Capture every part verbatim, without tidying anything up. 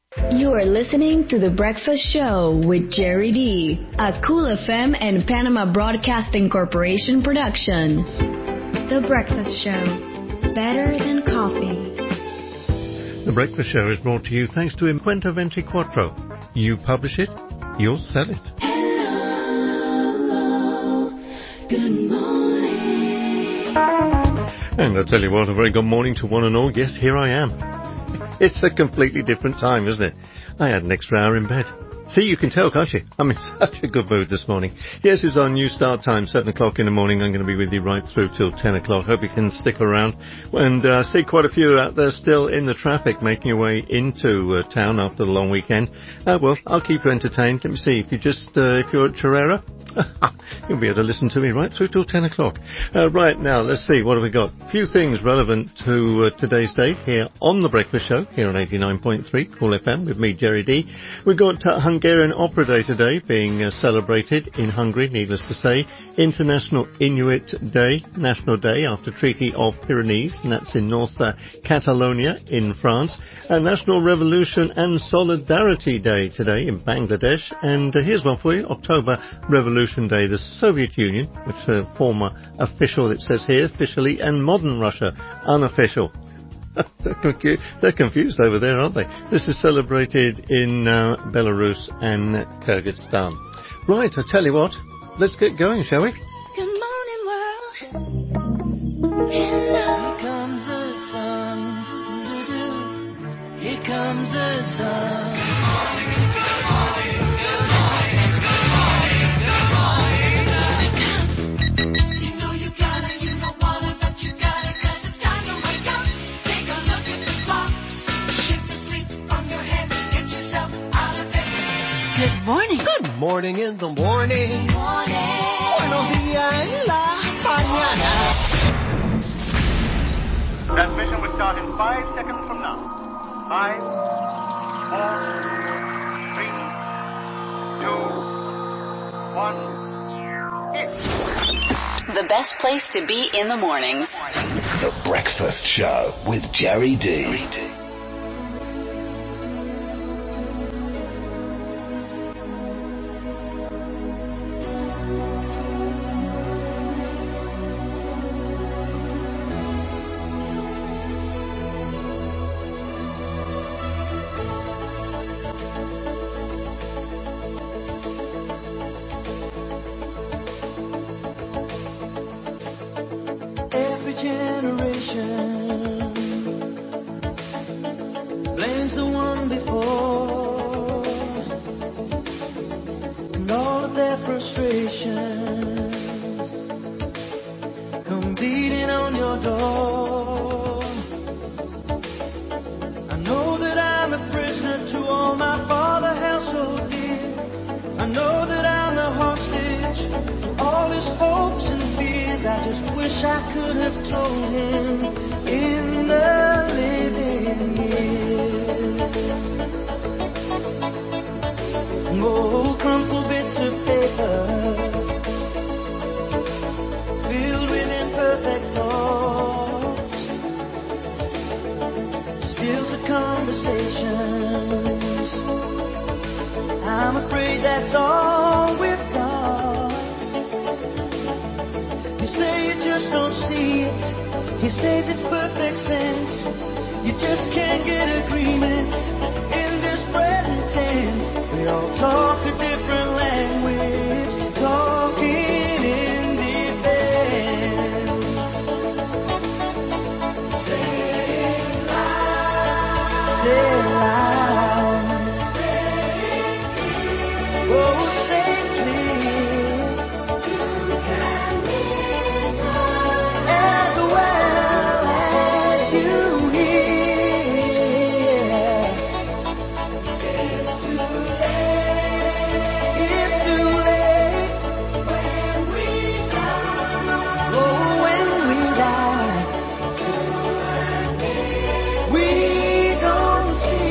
You are listening to The Breakfast Show with Jerry D, a Cool F M and Panama Broadcasting Corporation production. The Breakfast Show, better than coffee. The Breakfast Show is brought to you thanks to Imquenta Ventiquattro. You publish it, you'll sell it. Hello, good morning. And I'll tell you what, a very good morning to one and all. Yes, here I am. It's a completely different time, isn't it? I had an extra hour in bed. See, you can tell, can't you? I'm in such a good mood this morning. Yes, it's our new start time, seven o'clock in the morning. I'm going to be with you right through till ten o'clock. Hope you can stick around. And I uh, see quite a few out there still in the traffic making your way into uh, town after the long weekend. Uh, well, I'll keep you entertained. Let me see, if you just, uh, if you're at Chirera, you'll be able to listen to me right through till ten o'clock. Uh, right now, let's see, what have we got? A few things relevant to uh, today's date here on The Breakfast Show, here on eighty-nine point three Cool F M with me, Jerry D. We've got uh, Hungarian Opera Day today being uh, celebrated in Hungary, needless to say. International Inuit Day, National Day after Treaty of Pyrenees, and that's in North uh, Catalonia in France. Uh, National Revolution and Solidarity Day today in Bangladesh. And uh, here's one for you, October Revolution Day, the Soviet Union, which uh, former official, it says here, officially, and modern Russia, unofficial. they're, confu- they're confused over there, aren't they? This is celebrated in uh, Belarus and Kyrgyzstan. Right, I tell you what, let's get going, shall we? Good morning, world. Hello. Here comes the sun. Here comes the sun. Good morning. Good morning in the morning. Morning. Buenos días en la mañana. Transmission will start in five seconds from now. Five, four, three, two, one, hit. The best place to be in the mornings. The Breakfast Show with Jerry D. Every generation blames the one before, and all of their frustrations come beating on your door. I know that I'm a prisoner to all my father held so dear. I know that I'm a hostage to all his hopes and fears. I just wish I could have told him in the living years. Oh, crumpled bits of paper filled with imperfect thoughts, still to conversations. I'm afraid that's all we've got. You say you just don't see it. He says it's perfect sense. You just can't get agreement in this present tense. We all talk a different language, talking in defense. Say it loud. Say it loud. Oh, say it clear. As well as you hear. It's too late. It's too late. When we die. Oh, when we die. We don't see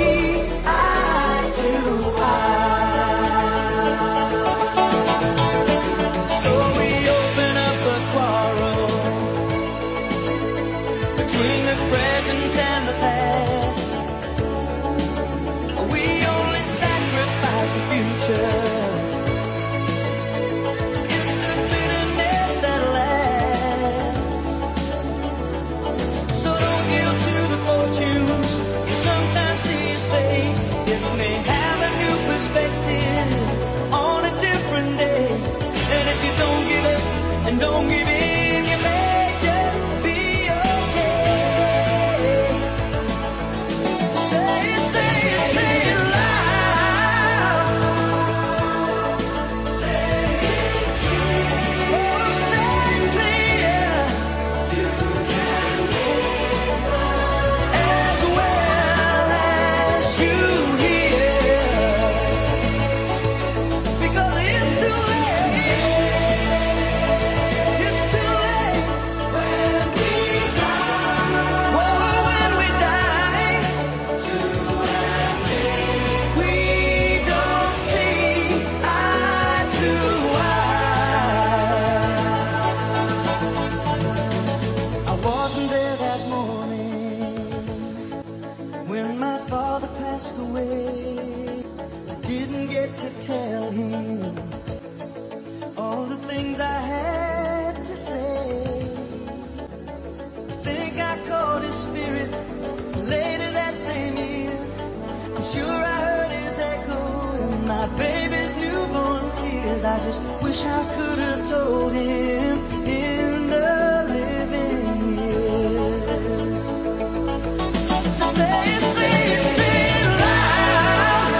my father passed away, I didn't get to tell him all the things I had to say. I think I caught his spirit later that same year. I'm sure I heard his echo in my baby's newborn tears. I just wish I could have told him in the living years. So say it, say it, say it loud.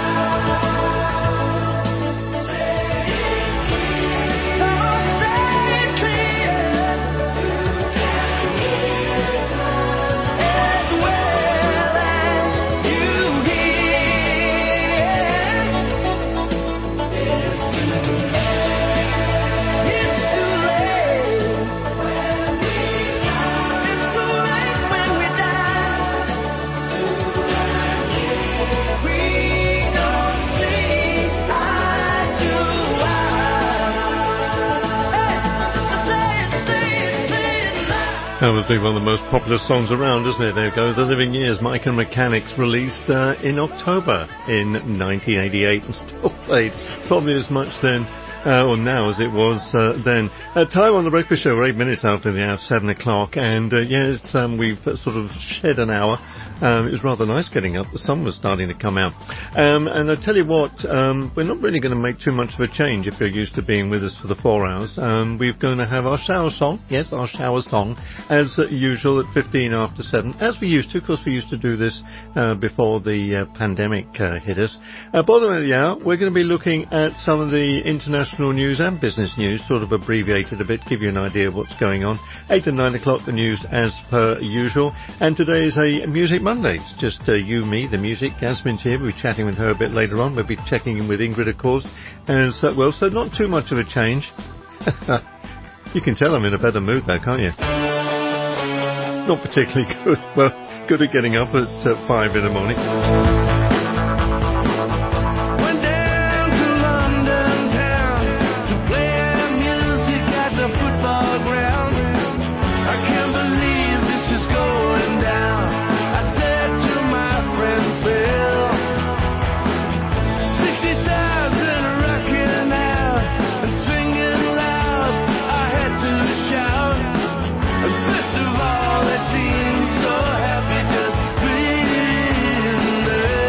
Say it clear. Oh, say it clear. As well as you hear. It's too late. It's too late. It's too late when we die. We don't see eye to eye. Hey, say it, say it, say it loud. That was one of the most popular songs around, isn't it? There you go, The Living Years, Mike and Mechanics, released uh, in October in nineteen eighty-eight and still played probably as much then uh, or now as it was uh, then. Uh, time on the Breakfast Show, we're eight minutes after the hour of seven o'clock, and uh, yes, um, we've uh, sort of shed an hour. Um, it was rather nice getting up. The sun was starting to come out. Um, and I tell you what, um, we're not really going to make too much of a change if you're used to being with us for the four hours. Um, we're going to have our shower song, yes, our shower song, as uh, usual at fifteen after seven, as we used to. Of course, we used to do this uh, before the uh, pandemic uh, hit us. Uh, bottom of the hour, we're going to be looking at some of the international news and business news, sort of abbreviated a bit, give you an idea of what's going on. eight and nine o'clock, the news as per usual. And today is a Music Monday. It's just uh, you, me, the music. Yasmin's here. We'll be chatting with her a bit later on. We'll be checking in with Ingrid, of course. And so, well, so not too much of a change. You can tell I'm in a better mood though, can't you? Not particularly good. Well, good at getting up at uh, five in the morning. Went down to London town to play music at the football ground. I can't believe this is going down. I said to my friend Phil, sixty thousand rocking out and singing loud. I had to shout. And best of all, they seemed so happy just being there.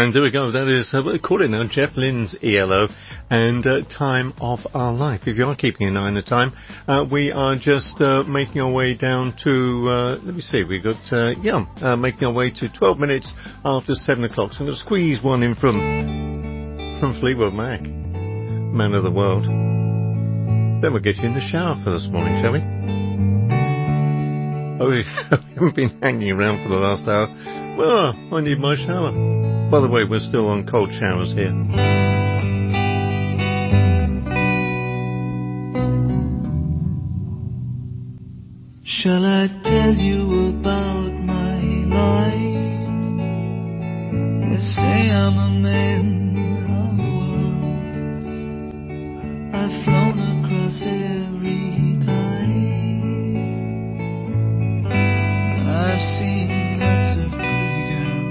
And there we go. That is, uh, we'll call it now, Jeff Lynne's E L O and uh, Time of Our Life. If you are keeping an eye on the time, uh, we are just uh, making our way down to, uh, let me see, we've got, uh, yeah, uh, making our way to twelve minutes after seven o'clock. So I'm going to squeeze one in from, from Fleetwood Mac, Man of the World. Then we'll get you in the shower for this morning, shall we? Oh, we haven't been hanging around for the last hour. Well, I need my shower. By the way, we're still on cold showers here. Shall I tell you about my life? They say I'm a man of the world. I've flown across every time. I've seen lots of pretty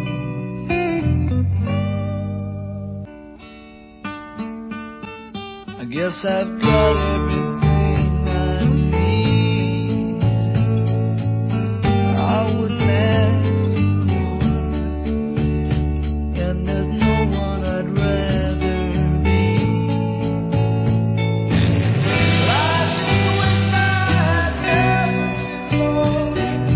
girls. I guess I've got everything I need. I wouldn't ask for, and there's no one I'd rather be. But I just wish I had never been born.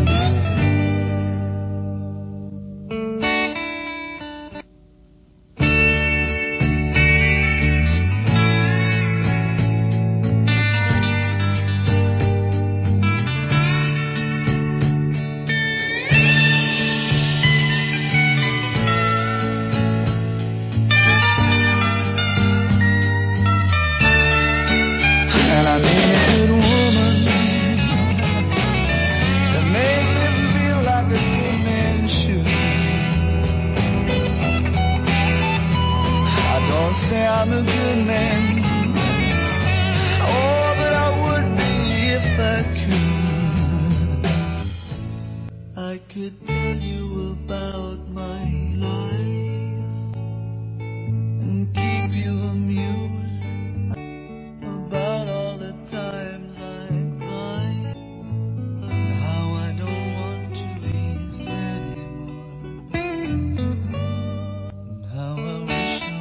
And I met a good woman that made me feel like a good man should. I don't say I'm a good man, oh, but I would be if I could. I could tell you about my life and keep you amused about all the times I cried and how I don't want to be anymore and how I wish I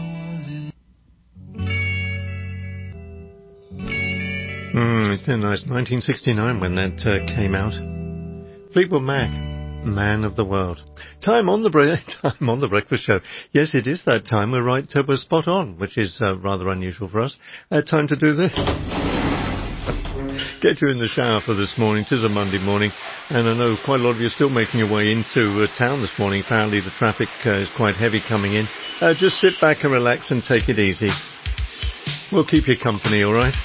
was in. Mm, it's been nice. nineteen sixty-nine when that uh, came out. Fleetwood Mac, Man of the World. Time on the bre- time on the breakfast show. Yes, it is that time. We're right. Uh, we're spot on, which is uh, rather unusual for us. Uh, time to do this. Get you in the shower for this morning. It is a Monday morning, and I know quite a lot of you are still making your way into uh, town this morning. Apparently, the traffic uh, is quite heavy coming in. Uh, just sit back and relax and take it easy. We'll keep you company, all right?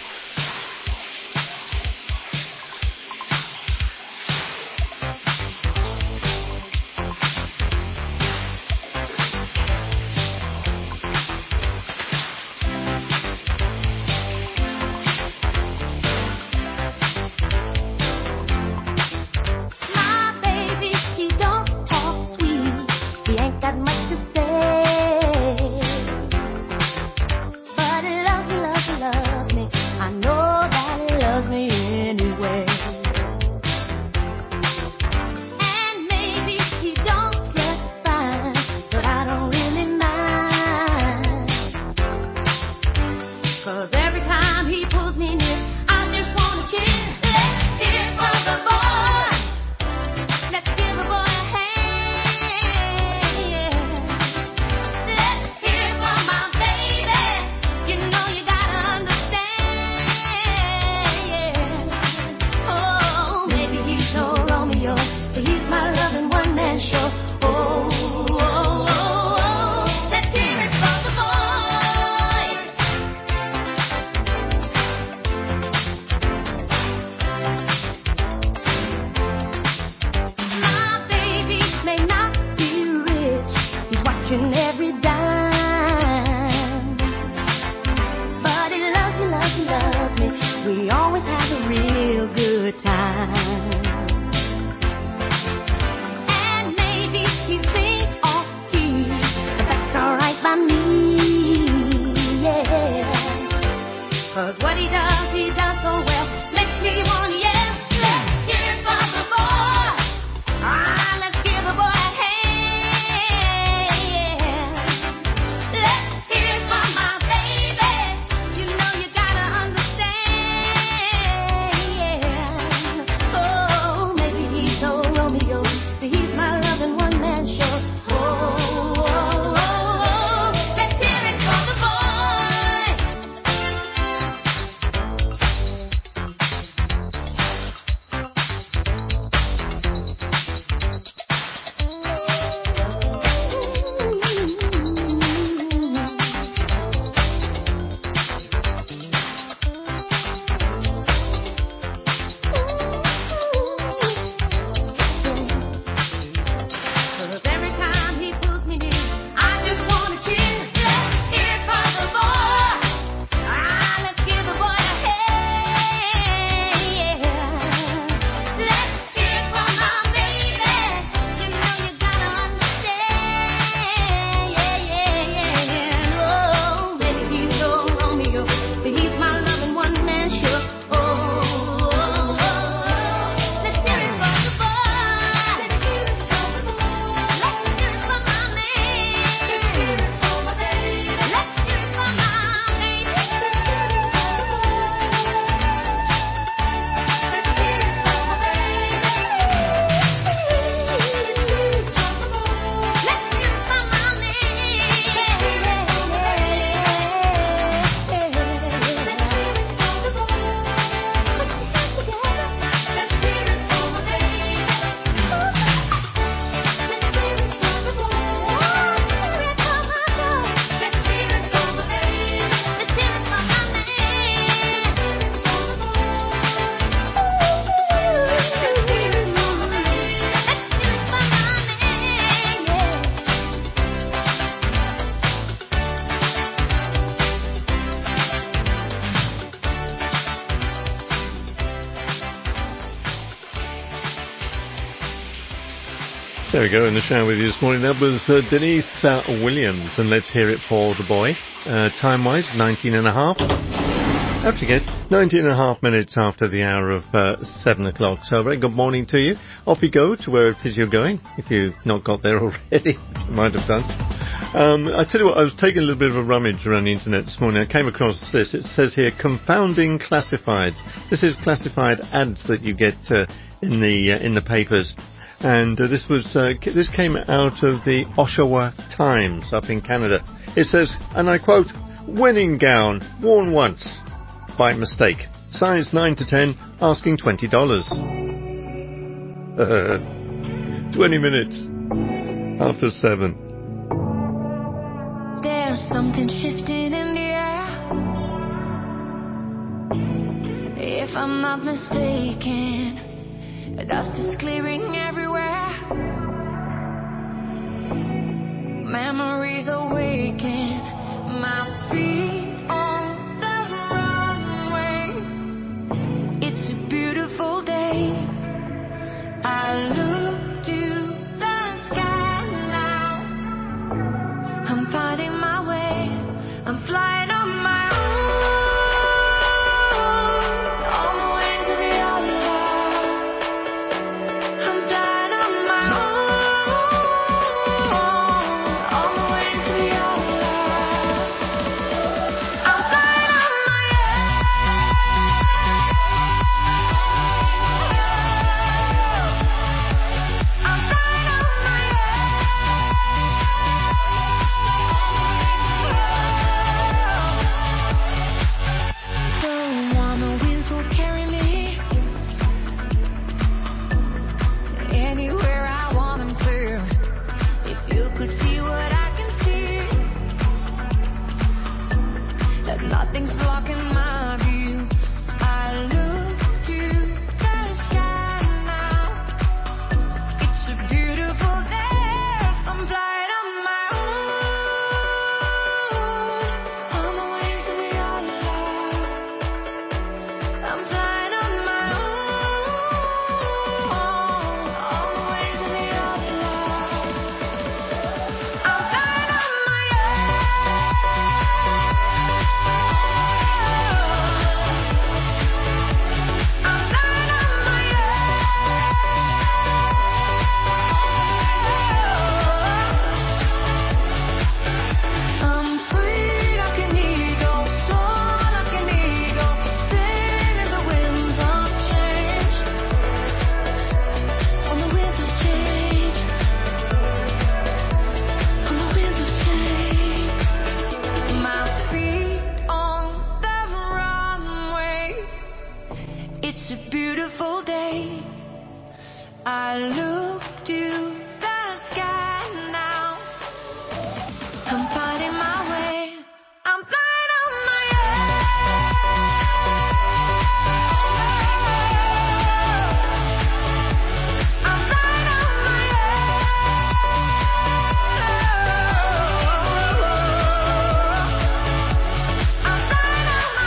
My baby, he don't talk sweet. He ain't got much to say. But he loves me, loves me, loves me. I know that he loves me anyway. And maybe he don't dress fine, but I don't really mind. 'Cause every time he pulls me near, I just wanna cheer. Let's hear it for the boy. Let's give a boy a hand. Let's hear it for my baby. You know you gotta understand. Oh, maybe he's no Romeo, but he's my loving one-man show. Oh, oh, oh, oh. Let's hear it for the boy. My baby may not be rich, he's watching every dime. But he loves me, loves me, loves me. We always have a real good time. And maybe he's being off key, but that's alright by me, yeah. 'Cause what he does, he does so well, makes me wanna yell. Let's hear it for the boy. Ah, let's give a boy a hand. There we go, in the shower with you this morning. That was uh, Denise uh, Williams, and let's hear it for the boy. Uh, time-wise, nineteen and a half. How'd you get? nineteen and a half minutes after the hour of uh, seven o'clock. So very good morning to you. Off you go to where it is you're going, if you've not got there already, which you might have done. Um, I tell you what, I was taking a little bit of a rummage around the internet this morning. I came across this. It says here, confounding classifieds. This is classified ads that you get uh, in the uh, in the papers. And uh, this was uh, this came out of the Oshawa Times up in Canada. It says, and I quote, "Wedding gown worn once by mistake, size nine to ten, asking twenty dollars." Uh, Twenty minutes after seven. There's something shifting in the air. If I'm not mistaken, dust is clearing everywhere. Memories awaken. My feet on the runway. It's a beautiful day. I look to the sky now. I'm finding my way. I'm flying on my own. On the wings of your love. I'm flying on my own. On the wings of your love. I'm flying on my own. I'm flying on my own. The warmer winds will carry me anywhere I want them to. If you could see what I can see, that nothing's blocking my view. I look to the sky now. It's a beautiful day. I'm flying on my own. On the wings of your love. I'm flying on my own. On the wings of your love. I'm flying on my own. I'm flying on my own. I'm free like an eagle, soar like an eagle, sing in the winds of change. On the winds of change. On the winds of change. My feet on the runway. It's a beautiful day. I look to the sky now. I'm finding my way. I'm flying on my own. I'm flying on my own. I'm flying on my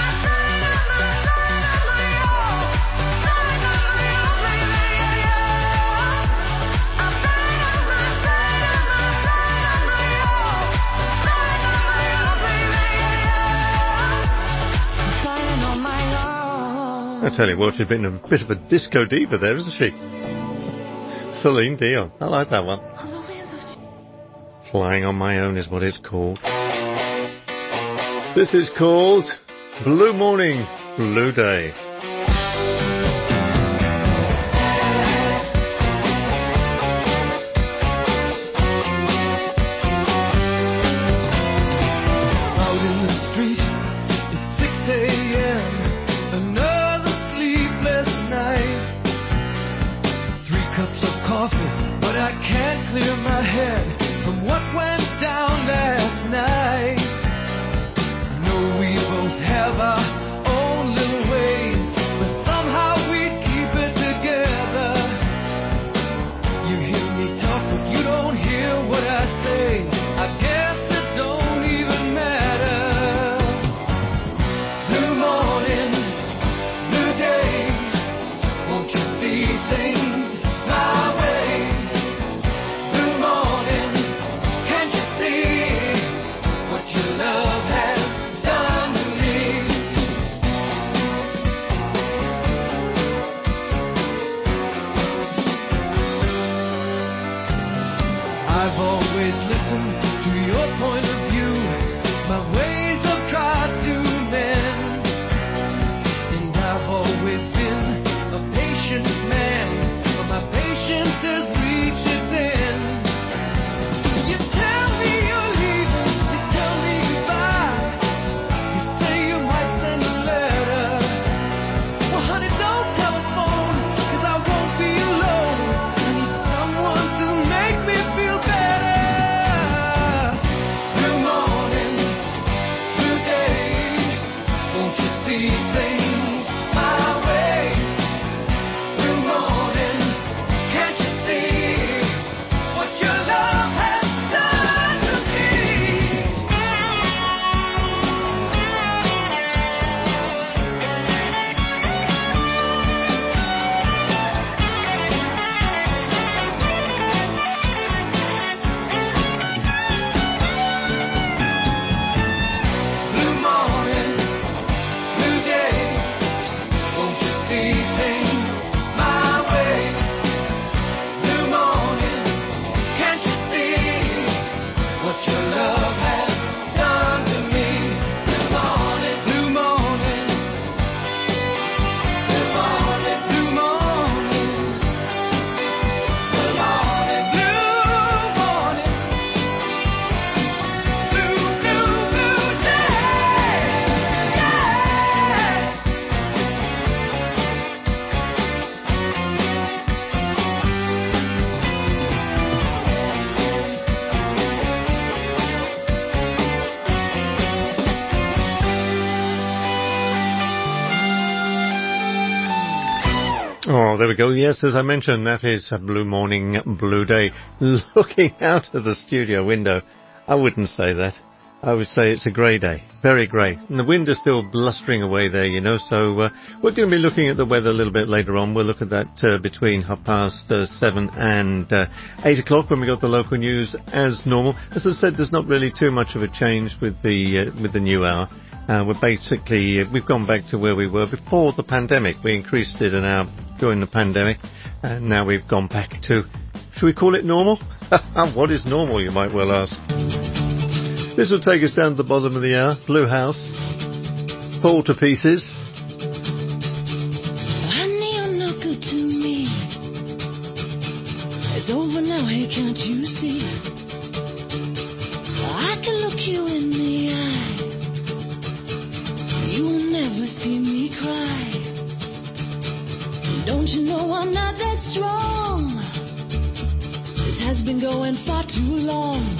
I tell you what, she's been a bit of a disco diva there, isn't she? Celine Dion. I like that one. Flying on My Own is what it's called. This is called Blue Morning, Blue Day. Out in the street, it's six a.m. Another sleepless night. Three cups of coffee, but I can't clear my head from what went down last night. I know we both have our own little ways Oh, there we go. Yes, as I mentioned, that is a blue morning, blue day. Looking out of the studio window, I wouldn't say that. I would say it's a grey day, very grey. And the wind is still blustering away there, you know, so uh, we're going to be looking at the weather a little bit later on. We'll look at that uh, between half past uh, seven and uh, eight o'clock when we got the local news as normal. As I said, there's not really too much of a change with the uh, with the new hour. Uh, we're basically, uh, we've gone back to where we were before the pandemic. We increased it an hour during the pandemic, and now we've gone back to, should we call it normal? What is normal, you might well ask? This will take us down to the bottom of the hour. Blue House, Fall to Pieces. Honey, you're not good to me. It's over now, hey, can't you see? I can look you in the eye. You will never see me cry. Don't you know I'm not that strong? This has been going far too long.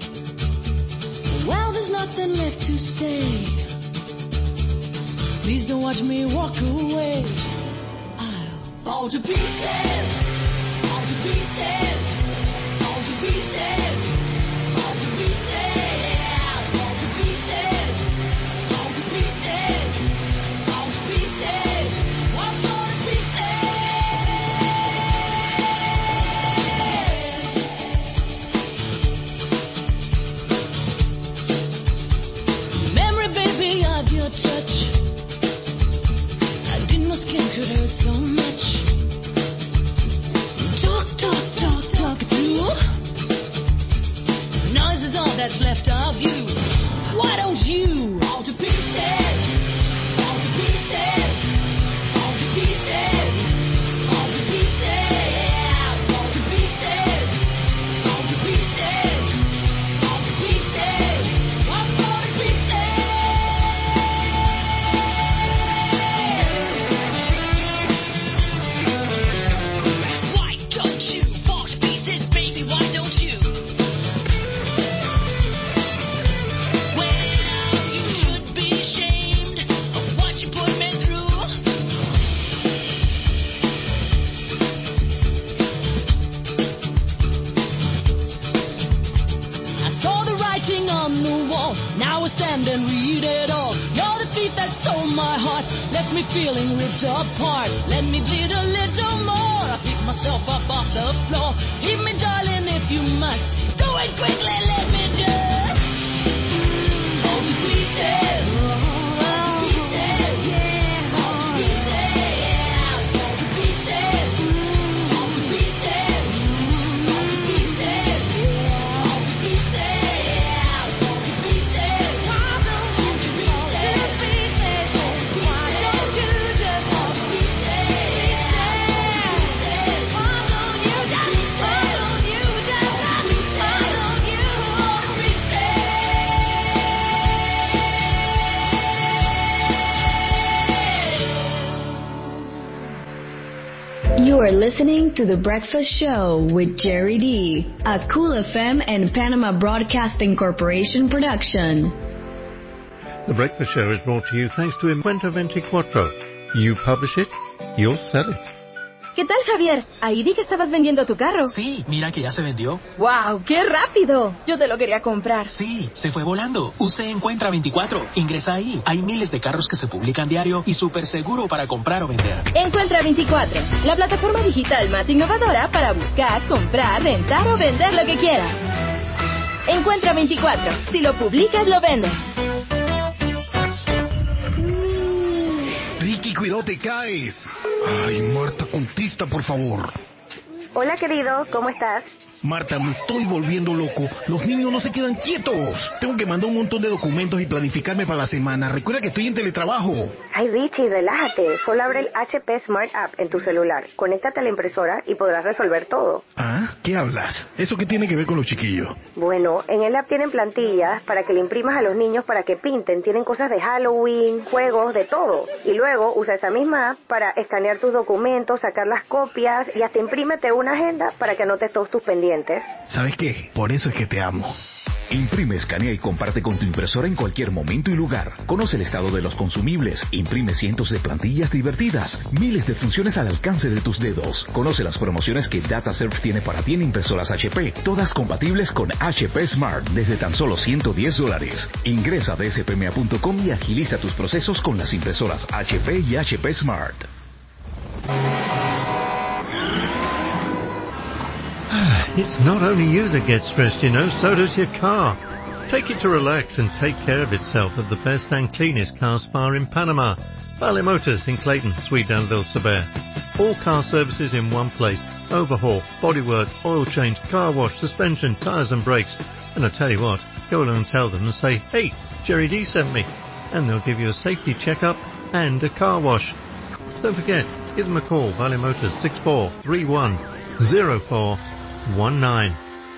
Well, there's nothing left to say. Please don't watch me walk away. I'll fall to pieces, fall to pieces, fall to pieces, fall to pieces, fall to pieces, fall to pieces, fall to pieces, I'll fall to pieces. Your touch, I didn't know skin could hurt so much. Talk, talk, talk, talk it through. Noise is all that's left of you. Why don't you fall to pieces, fall to pieces, fall to pieces, fall to pieces, fall to pieces, fall to pieces, fall to pieces, fall to pieces. And read it all. You're the thief that stole my heart, left me feeling ripped apart. Let me bleed a little more. I pick myself up off the floor. Leave me, darling, if you must. Do it quickly, let me just fall to pieces. Fall to pieces. Yeah. Fall to pieces. Fall to pieces. Fall to pieces. Fall to pieces. Fall to pieces. Fall to pieces. You are listening to The Breakfast Show with Jerry D, a Cool F M and Panama Broadcasting Corporation production. The Breakfast Show is brought to you thanks to Encuentro veinticuatro. You publish it, you'll sell it. ¿Qué tal, Javier? Ahí vi que estabas vendiendo tu carro. Sí, mira que ya se vendió. ¡Wow! ¡Qué rápido! Yo te lo quería comprar. Sí, se fue volando. Usted Encuentra veinticuatro. Ingresa ahí. Hay miles de carros que se publican diario y súper seguro para comprar o vender. Encuentra veinticuatro, la plataforma digital más innovadora para buscar, comprar, rentar o vender lo que quieras. Encuentra veinticuatro. Si lo publicas, lo vendes. Ricky, cuidado, te caes. Ay, Marta, contesta, por favor. Hola, querido, ¿cómo estás? Marta, me estoy volviendo loco. Los niños no se quedan quietos. Tengo que mandar un montón de documentos y planificarme para la semana. Recuerda que estoy en teletrabajo. Ay, Richie, relájate. Solo abre el H P Smart App en tu celular. Conéctate a la impresora y podrás resolver todo. ¿Ah? ¿Qué hablas? ¿Eso qué tiene que ver con los chiquillos? Bueno, en el app tienen plantillas para que le imprimas a los niños para que pinten. Tienen cosas de Halloween, juegos, de todo. Y luego usa esa misma app para escanear tus documentos, sacar las copias y hasta imprímete una agenda para que anotes todos tus pendientes. ¿Sabes qué? Por eso es que te amo. Imprime, escanea y comparte con tu impresora en cualquier momento y lugar. Conoce el estado de los consumibles. Imprime cientos de plantillas divertidas. Miles de funciones al alcance de tus dedos. Conoce las promociones que DataServe tiene para ti en impresoras H P. Todas compatibles con H P Smart desde tan solo ciento diez dólares. Ingresa a d s p m a punto com y agiliza tus procesos con las impresoras H P y H P Smart. It's not only you that gets stressed, you know, so does your car. Take it to relax and take care of itself at the best and cleanest car spa in Panama. Vale Motors in Clayton, Sweetdale del Saber. All car services in one place. Overhaul, bodywork, oil change, car wash, suspension, tyres and brakes. And I tell you what, go along and tell them and say, hey, Jerry D sent me. And they'll give you a safety checkup and a car wash. Don't forget, give them a call, Vale Motors, six four three one zero four one nine.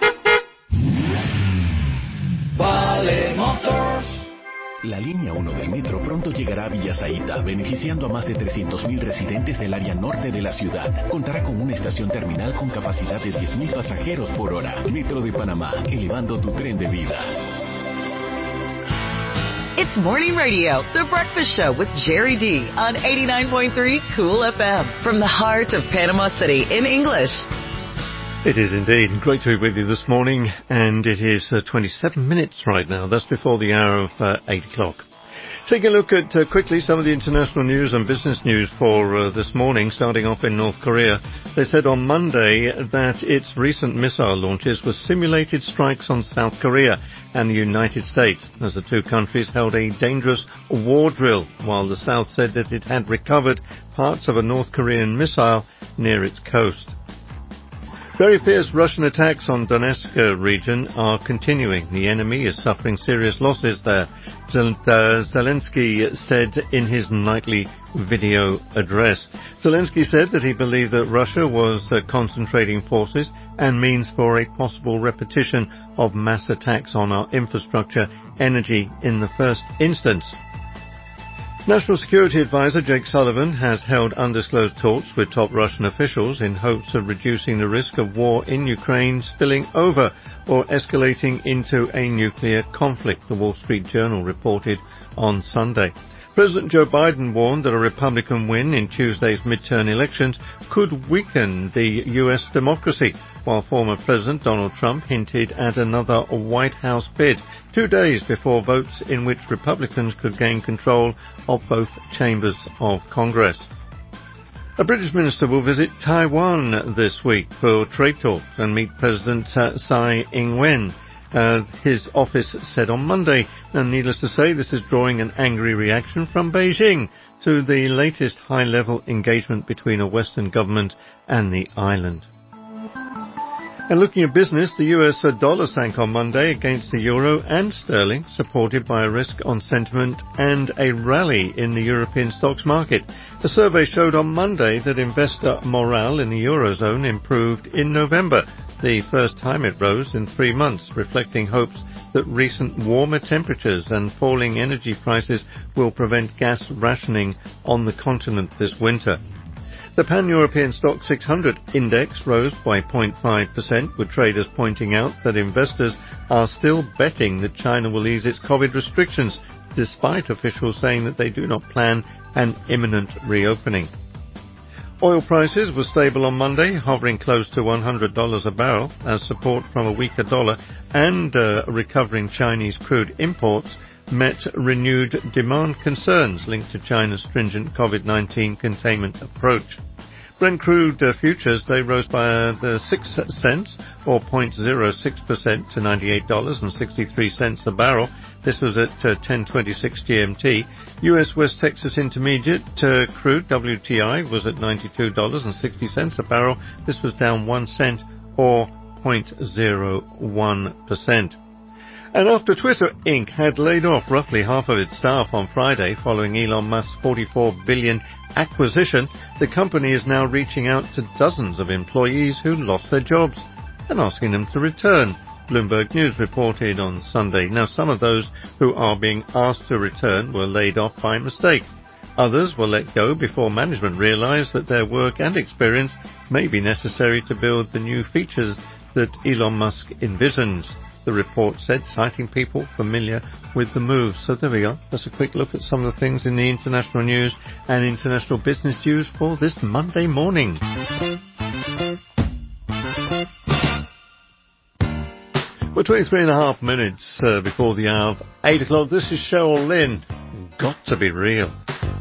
Vale Motors. La línea uno del metro pronto llegará a Villasaita, beneficiando a más de trescientos mil residentes del área norte de la ciudad. Contará con una estación terminal con capacidad de diez mil pasajeros por hora. Metro de Panamá, elevando tu tren de vida. It's Morning Radio, The Breakfast Show with Jerry D on eighty-nine point three Cool F M from the heart of Panama City in English. It is indeed great to be with you this morning, and it is uh, twenty-seven minutes right now. That's before the hour of uh, eight o'clock. Take a look at uh, quickly some of the international news and business news for uh, this morning, starting off in North Korea. They said on Monday that its recent missile launches were simulated strikes on South Korea and the United States, as the two countries held a dangerous war drill, while the South said that it had recovered parts of a North Korean missile near its coast. Very fierce Russian attacks on Donetsk region are continuing. The enemy is suffering serious losses there, Zelensky said in his nightly video address. Zelensky said that he believed that Russia was uh, concentrating forces and means for a possible repetition of mass attacks on our infrastructure energy in the first instance. National Security Advisor Jake Sullivan has held undisclosed talks with top Russian officials in hopes of reducing the risk of war in Ukraine spilling over or escalating into a nuclear conflict, the Wall Street Journal reported on Sunday. President Joe Biden warned that a Republican win in Tuesday's midterm elections could weaken the U S democracy, while former President Donald Trump hinted at another White House bid two days before votes in which Republicans could gain control of both chambers of Congress. A British minister will visit Taiwan this week for trade talks and meet President uh, Tsai Ing-wen. Uh, his office said on Monday, and needless to say, this is drawing an angry reaction from Beijing to the latest high-level engagement between a Western government and the island. And looking at business, the U S dollar sank on Monday against the euro and sterling, supported by a risk on sentiment and a rally in the European stocks market. A survey showed on Monday that investor morale in the Eurozone improved in November, the first time it rose in three months, reflecting hopes that recent warmer temperatures and falling energy prices will prevent gas rationing on the continent this winter. The Pan-European Stock six hundred index rose by zero point five percent, with traders pointing out that investors are still betting that China will ease its COVID restrictions, despite officials saying that they do not plan an imminent reopening. Oil prices were stable on Monday, hovering close to one hundred dollars a barrel, as support from a weaker dollar and uh, recovering Chinese crude imports met renewed demand concerns linked to China's stringent COVID nineteen containment approach. Brent crude uh, futures, they rose by uh, six cents, or zero point zero six percent, to ninety-eight dollars and sixty-three cents a barrel. This was at uh, ten twenty-six G M T. U S West Texas Intermediate uh, crude, W T I, was at ninety-two dollars and sixty cents a barrel. This was down one cent, or zero point zero one percent. And after Twitter Incorporated had laid off roughly half of its staff on Friday following Elon Musk's forty-four billion dollars acquisition, the company is now reaching out to dozens of employees who lost their jobs and asking them to return, Bloomberg News reported on Sunday. Now, some of those who are being asked to return were laid off by mistake. Others were let go before management realized that their work and experience may be necessary to build the new features that Elon Musk envisions. the report said, citing people familiar with the move. So there we are. That's a quick look at some of the things in the international news and international business news for this Monday morning. We're twenty-three and a half minutes uh, before the hour of eight o'clock. This is Cheryl Lynn. Got to be real.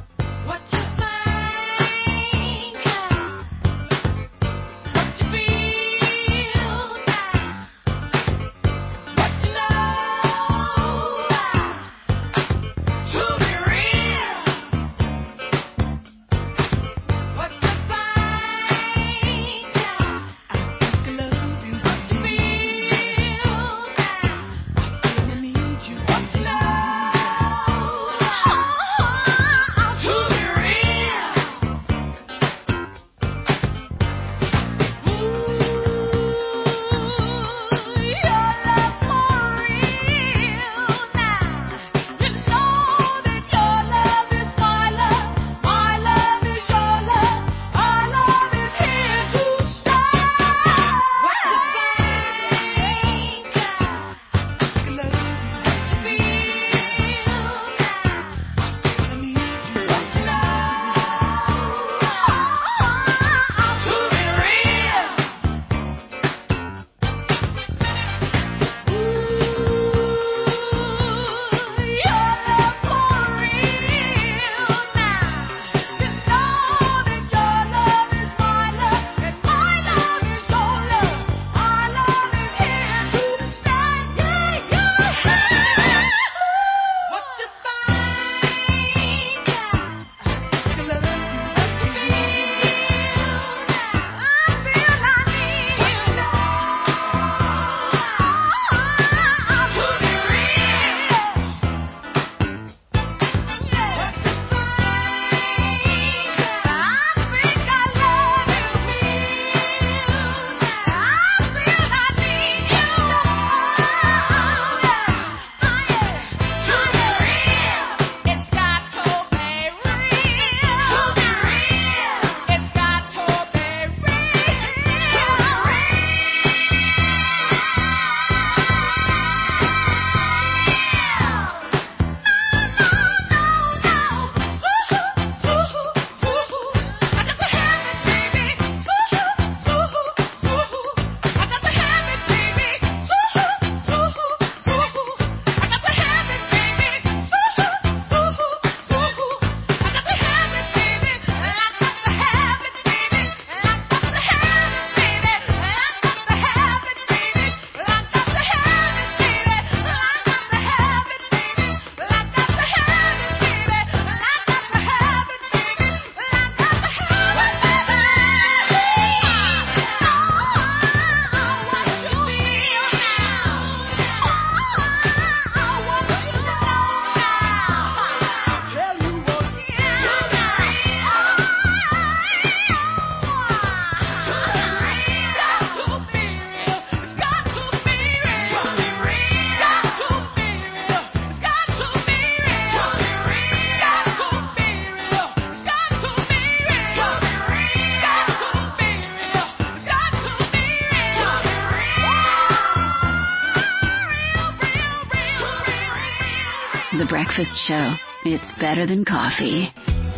The Breakfast Show. It's better than coffee.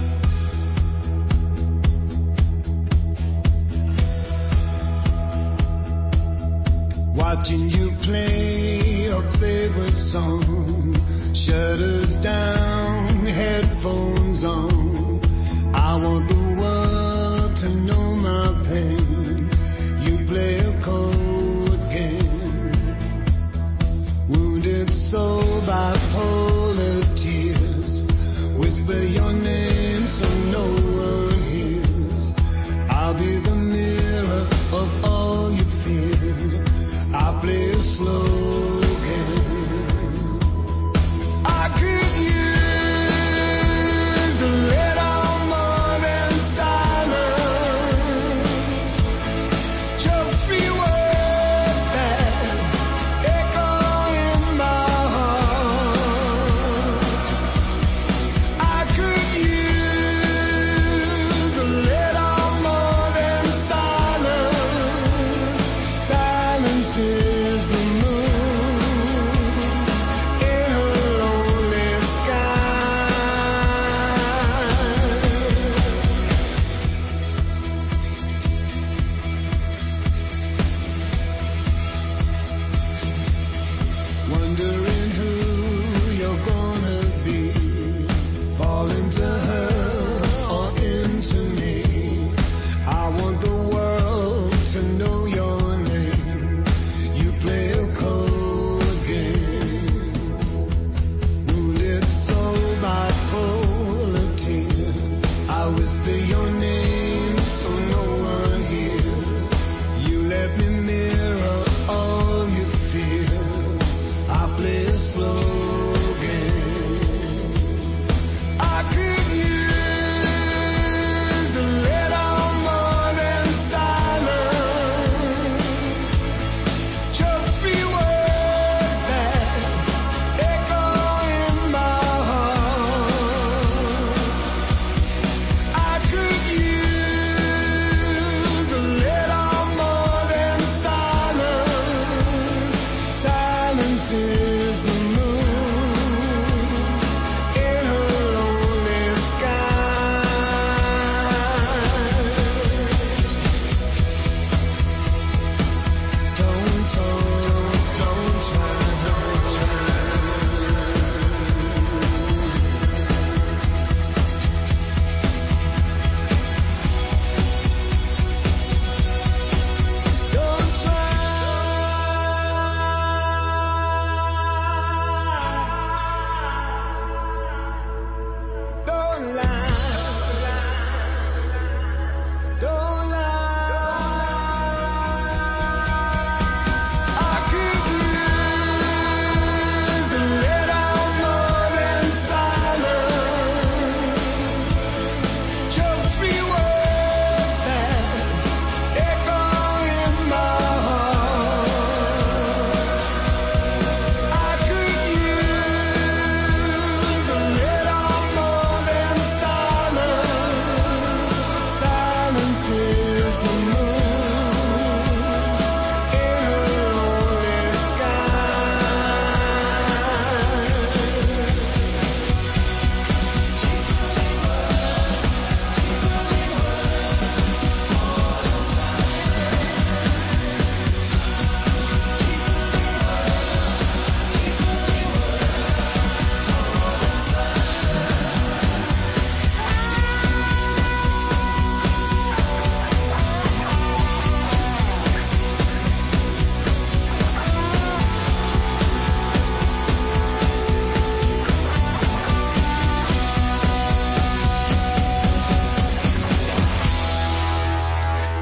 Watching you play your favorite song, shutters down, headphones on. I want the world to know my pain. You play a cold game. Wounded soul, bipolar tears. Whisper your name so no one hears. I'll be the mirror of all you fear. I play a slow game. I could use a little more than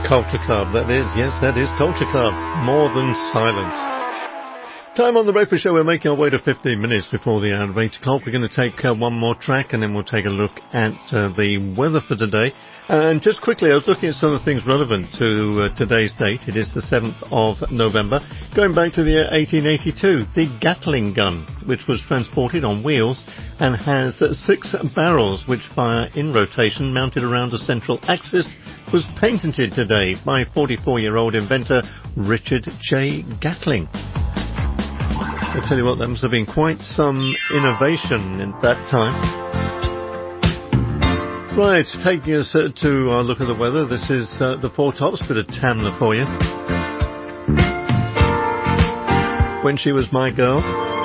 Culture Club, that is. Yes, that is Culture Club. More Than Silence. Time on the Breakfast Show. We're making our way to fifteen minutes before the hour of eight o'clock. We're going to take uh, one more track and then we'll take a look at uh, the weather for today. And just quickly, I was looking at some of the things relevant to uh, today's date. It is the seventh of November. Going back to the year eighteen eighty-two, the Gatling gun, which was transported on wheels and has uh, six barrels which fire in rotation mounted around a central axis, was patented today by forty-four-year-old inventor Richard J. Gatling. I tell you what, that must have been quite some innovation in that time. Right, taking us uh, to our look at the weather. This is uh, the Four Tops, bit of Tamla for you. When She Was My Girl.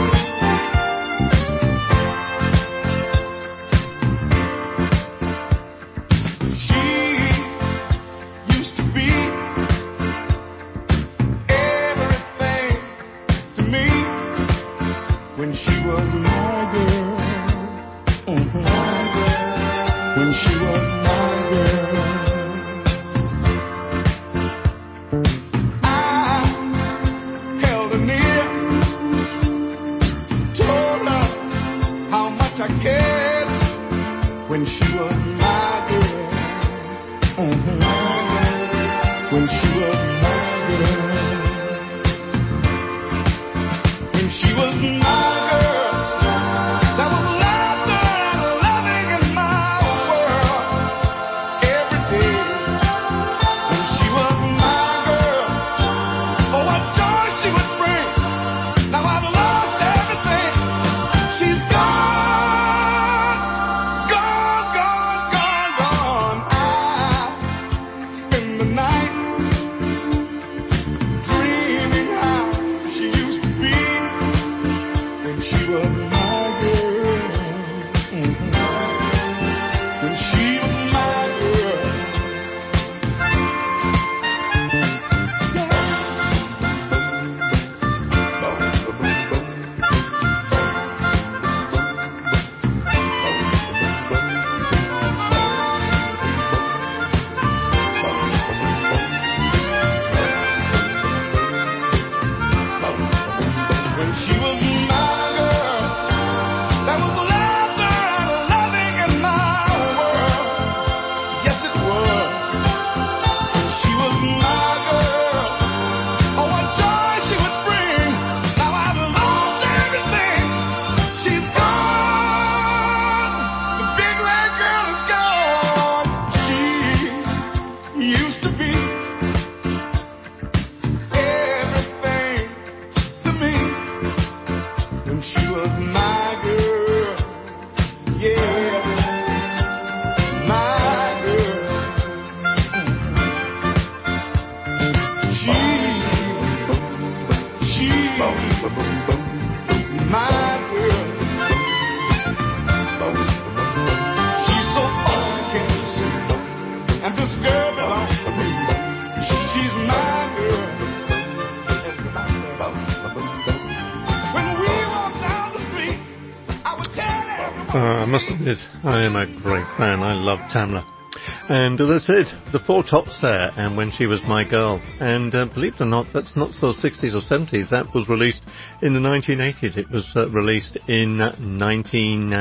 I am a great fan. I love Tamla. And uh, that's it. The Four Tops there, and When She Was My Girl. And uh, believe it or not, that's not so sixties or seventies. That was released in the nineteen eighties. It was uh, released in uh, nineteen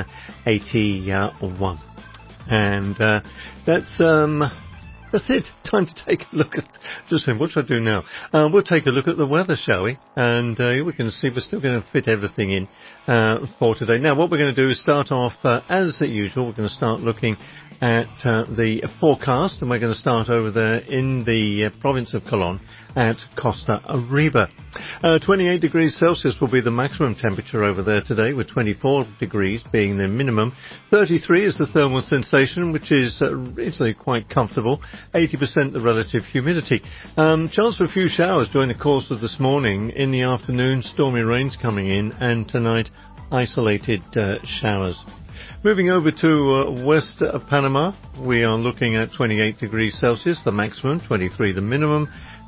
eighty-one. And uh, that's... um. That's it. Time to take a look at... Just saying, what should I do now? Uh, we'll take a look at the weather, shall we? And uh, we can see we're still going to fit everything in uh, for today. Now, what we're going to do is start off, uh, as usual, we're going to start looking at uh, the forecast, and we're going to start over there in the uh, province of Colón at Costa Arriba. Uh, twenty-eight degrees Celsius will be the maximum temperature over there today, with twenty-four degrees being the minimum. thirty-three is the thermal sensation, which is uh, reasonably quite comfortable. eighty percent the relative humidity. Um, chance for a few showers during the course of this morning. In the afternoon, stormy rains coming in, and tonight, isolated uh, showers. Moving over to uh, west of Panama, we are looking at twenty-eight degrees Celsius, the maximum, twenty-three the minimum.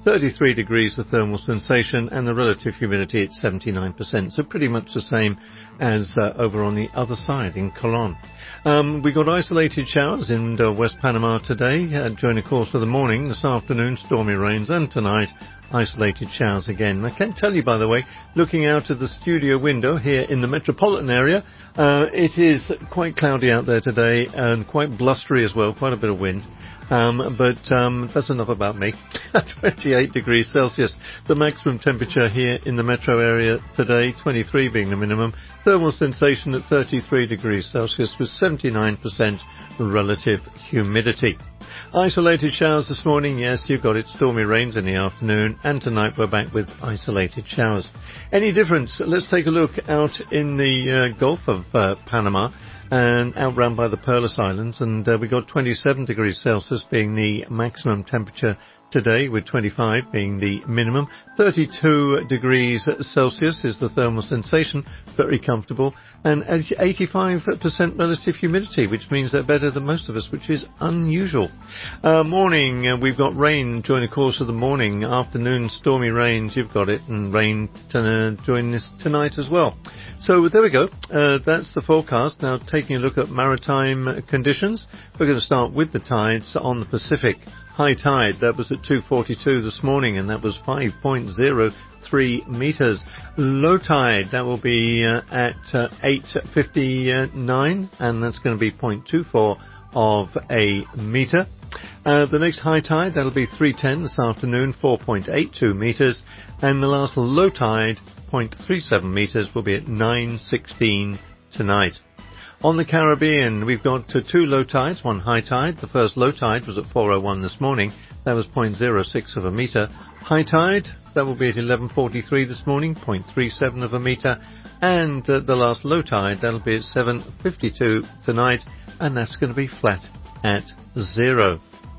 thirty-three degrees the thermal sensation, and the relative humidity at seventy-nine percent. So pretty much the same as uh, over on the other side in Colon. Um, we got isolated showers in uh, West Panama today uh, during the course of the morning. This afternoon, stormy rains, and tonight, isolated showers again. I can tell you, by the way, looking out of the studio window here in the metropolitan area, uh, it is quite cloudy out there today and quite blustery as well, quite a bit of wind. Um, but um, that's enough about me. twenty-eight degrees Celsius, the maximum temperature here in the metro area today, twenty-three being the minimum. Thermal sensation at thirty-three degrees Celsius with seventy-nine percent relative humidity. Isolated showers this morning, yes, you got it, stormy rains in the afternoon, and tonight we're back with isolated showers. Any difference? Let's take a look out in the uh, Gulf of uh, Panama, and out round by the Perlas Islands, and uh, we got twenty-seven degrees Celsius being the maximum temperature today, with twenty-five being the minimum. thirty-two degrees Celsius is the thermal sensation, very comfortable, and eighty-five percent relative humidity, which means they're better than most of us, which is unusual. Uh, morning, uh, we've got rain during the course of the morning. Afternoon, stormy rains, you've got it, and rain t- uh, during this tonight as well. So there we go. Uh, that's the forecast. Now taking a look at maritime conditions, we're going to start with the tides on the Pacific. High tide, that was at two forty-two this morning, and that was five point zero three meters. Low tide, that will be uh, at uh, eight fifty-nine, and that's going to be zero point two four of a meter. Uh, the next high tide, that'll be three ten this afternoon, four point eight two meters, and the last low tide, zero point three seven meters, will be at nine sixteen tonight. On the Caribbean, we've got uh, two low tides, one high tide. The first low tide was at four oh one this morning. That was zero point zero six of a meter. High tide, that will be at eleven forty-three this morning, zero point three seven of a meter. And uh, the last low tide, that'll be at seven fifty-two tonight, and that's going to be flat at zero.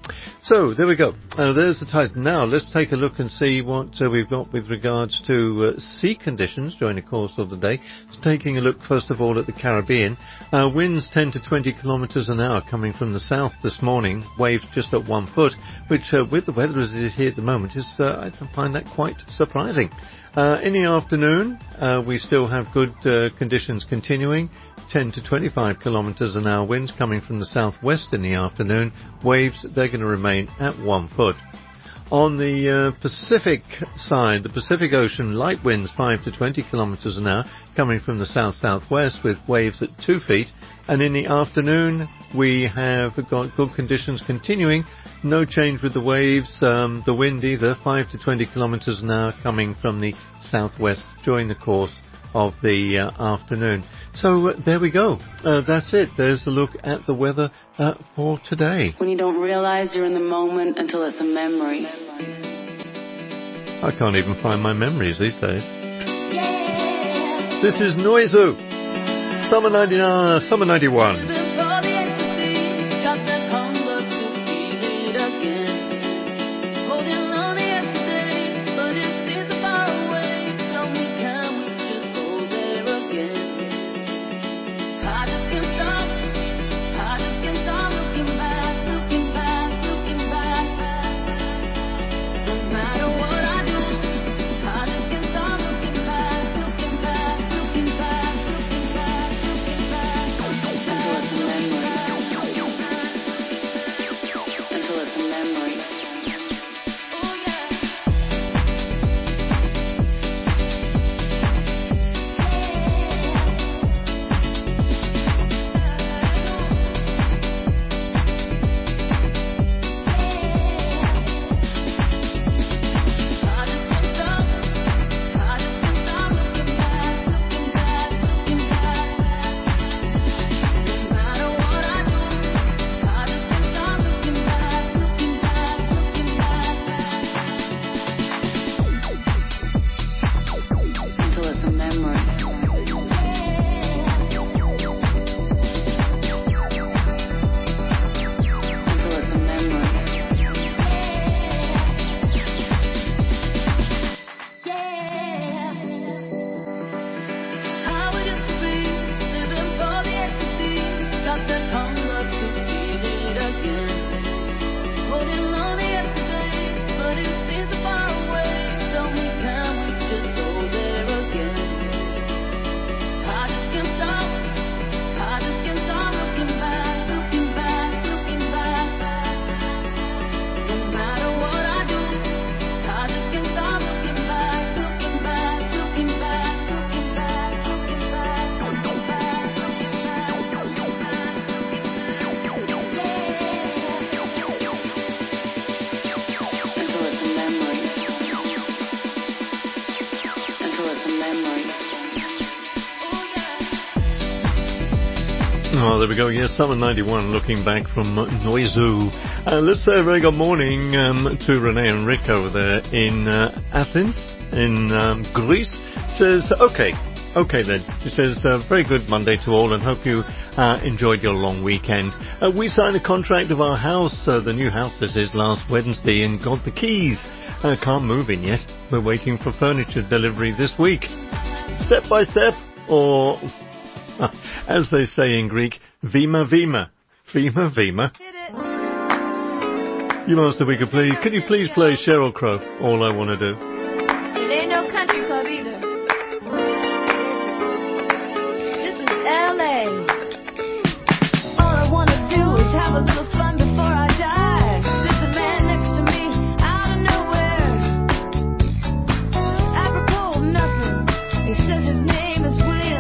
So, there we go. Uh, there's the tide. Now, let's take a look and see what uh, we've got with regards to uh, sea conditions during the course of the day. So taking a look, first of all, at the Caribbean. Uh, winds ten to twenty kilometres an hour coming from the south this morning. Waves just at one foot, which, uh, with the weather as it is here at the moment, is uh, I find that quite surprising. Uh, in the afternoon, uh, we still have good uh, conditions continuing. ten to twenty-five kilometres an hour winds coming from the southwest in the afternoon. Waves, they're going to remain at one foot. On the uh, Pacific side, the Pacific Ocean, light winds five to twenty kilometres an hour coming from the south-southwest with waves at two feet. And in the afternoon, we have got good conditions continuing. No change with the waves. Um, the wind either five to twenty kilometres an hour coming from the southwest during the course of the uh, afternoon. So uh, there we go. Uh, that's it. There's a look at the weather uh, for today. When you don't realize you're in the moment until it's a memory. I can't even find my memories these days. This is Noizu. Summer ninety-nine, Summer ninety-one. Until it's a memory. Oh, there we go. Yes, Summer ninety-one, looking back from Noizu. Uh, let's say a very good morning um, to Renee and Rick over there in uh, Athens, in um, Greece. Says, okay, okay then. She says, uh, very good Monday to all and hope you uh, enjoyed your long weekend. Uh, we signed a contract of our house, uh, the new house this is, last Wednesday and got the keys. Uh, can't move in yet. We're waiting for furniture delivery this week. Step by step, or... as they say in Greek, Vima Vima. Vima Vima. You asked if we could play. Could you please play Sheryl Crow, All I Want to Do? It ain't no country club either. This is L A. All I want to do is have a little fun before I die. There's a man next to me, out of nowhere. Apropos of nothing. He says his name is William.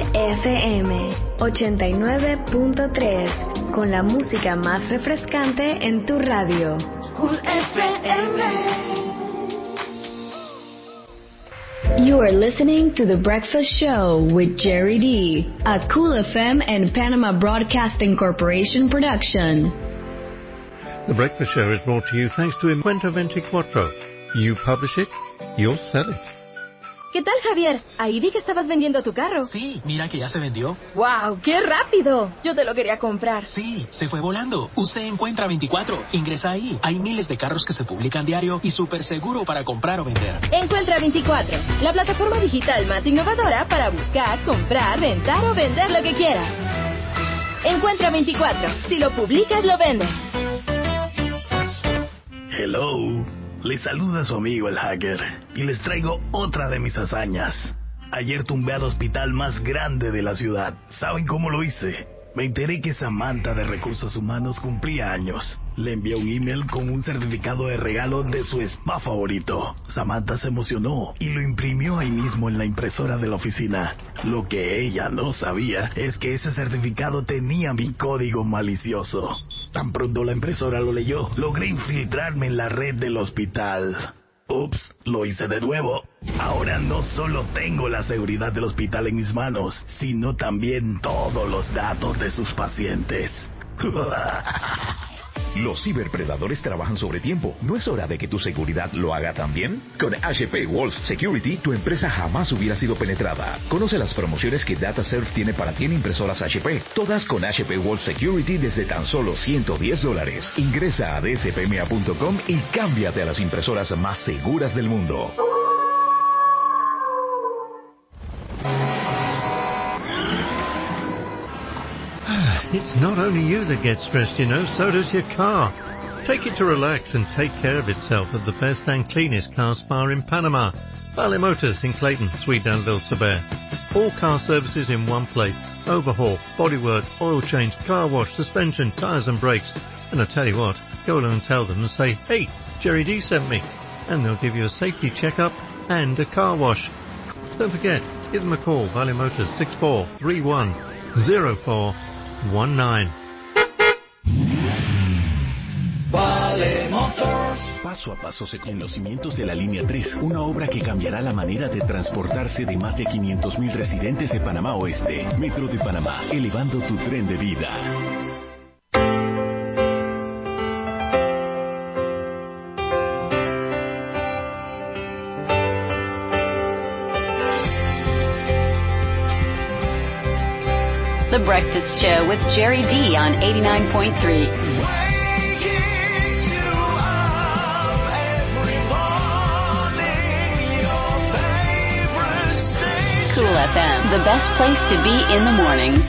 F M ochenta y nueve punto tres, con la música más refrescante en tu radio. Cool F M. You are listening to The Breakfast Show with Jerry D, a Cool F M and Panama Broadcasting Corporation production. The Breakfast Show is brought to you thanks to Encuentro veinticuatro. You publish it, you'll sell it. ¿Qué tal, Javier? Ahí vi que estabas vendiendo tu carro. Sí, mira que ya se vendió. ¡Wow! ¡Qué rápido! Yo te lo quería comprar. Sí, se fue volando. Usted Encuentra veinticuatro. Ingresa ahí. Hay miles de carros que se publican diario y súper seguro para comprar o vender. Encuentra veinticuatro, la plataforma digital más innovadora para buscar, comprar, rentar o vender lo que quieras. Encuentra veinticuatro. Si lo publicas, lo vendes. Hello. Les saluda su amigo el hacker y les traigo otra de mis hazañas. Ayer tumbé al hospital más grande de la ciudad. ¿Saben cómo lo hice? Me enteré que Samantha de Recursos Humanos cumplía años. Le envié un email con un certificado de regalo de su spa favorito. Samantha se emocionó y lo imprimió ahí mismo en la impresora de la oficina. Lo que ella no sabía es que ese certificado tenía mi código malicioso. Tan pronto la impresora lo leyó, logré infiltrarme en la red del hospital. Ups, lo hice de nuevo. Ahora no solo tengo la seguridad del hospital en mis manos, sino también todos los datos de sus pacientes. Los ciberpredadores trabajan sobre tiempo. ¿No es hora de que tu seguridad lo haga también? Con H P Wolf Security, tu empresa jamás hubiera sido penetrada. Conoce las promociones que DataServe tiene para ti en impresoras H P. Todas con H P Wolf Security desde tan solo ciento diez dólares. Ingresa a d s p m a punto com y cámbiate a las impresoras más seguras del mundo. It's not only you that gets stressed, you know, so does your car. Take it to relax and take care of itself at the best and cleanest car spa in Panama. Vale Motors in Clayton, Sweetdale, Sabere. All car services in one place. Overhaul, bodywork, oil change, car wash, suspension, tyres and brakes. And I tell you what, go along and tell them and say, hey, Jerry D sent me. And they'll give you a safety checkup and a car wash. Don't forget, give them a call, Vale Motors, six four three one zero four one nine. Vale Motors. Paso a paso se en los cimientos de la línea tres, una obra que cambiará la manera de transportarse de más de quinientos mil residentes de Panamá Oeste. Metro de Panamá, elevando tu tren de vida. The Breakfast Show with Jerry D on eighty-nine point three. Cool F M, the best place to be in the mornings.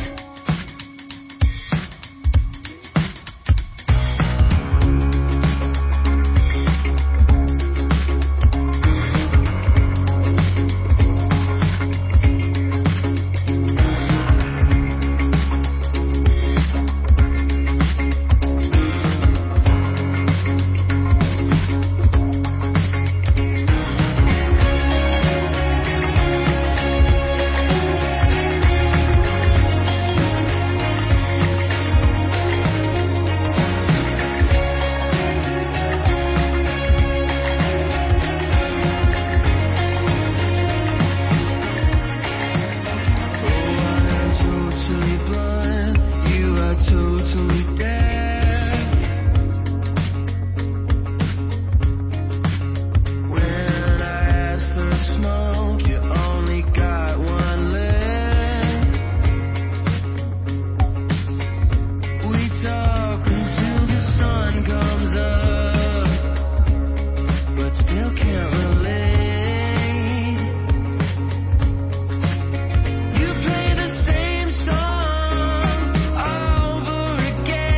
Again.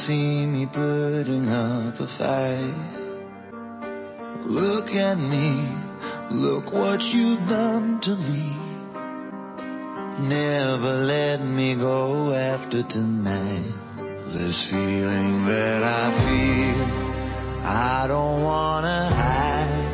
see me putting up a fight. Look at me, look what you've done to me. Never let me go after tonight. This feeling that I feel, I don't wanna hide.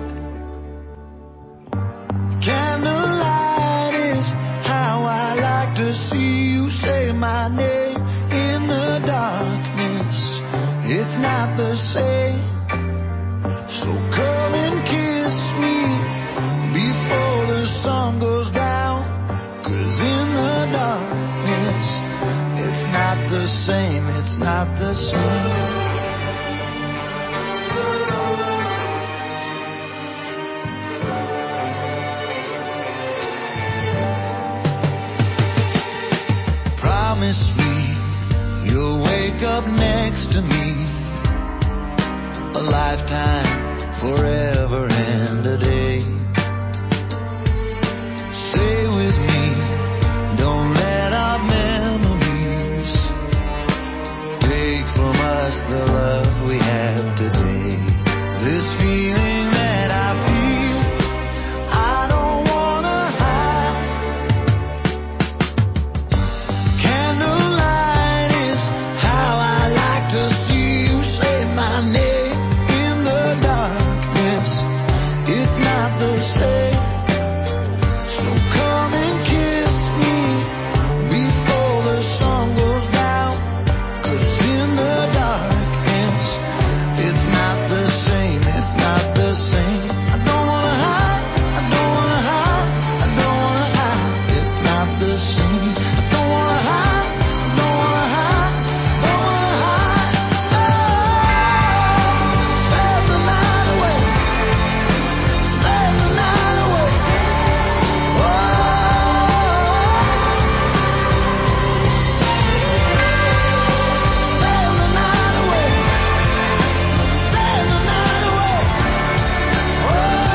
Candlelight is how I like to see you say my name in the darkness. It's not the same. So come and kiss me before the sun goes down. 'Cause in the darkness, it's not the same, it's not the same. Promise me you'll wake up next to me. A lifetime, forever and a day. Stay with me, don't let our memories take from us the love we have today. This feeling that I feel, I don't wanna hide. Candlelight is how I like to see you say my name in the darkness. It's not the same. So come and kiss me before the sun goes down. 'Cause in the darkness, it's not the same, it's not the same. I don't wanna hide, I don't wanna hide, I don't wanna hide. It's not the same. I don't wanna hide, I don't wanna hide, I don't wanna hide. Oh, sail the night away, sail the night away. Oh, sail the night away, sail the night away. Oh,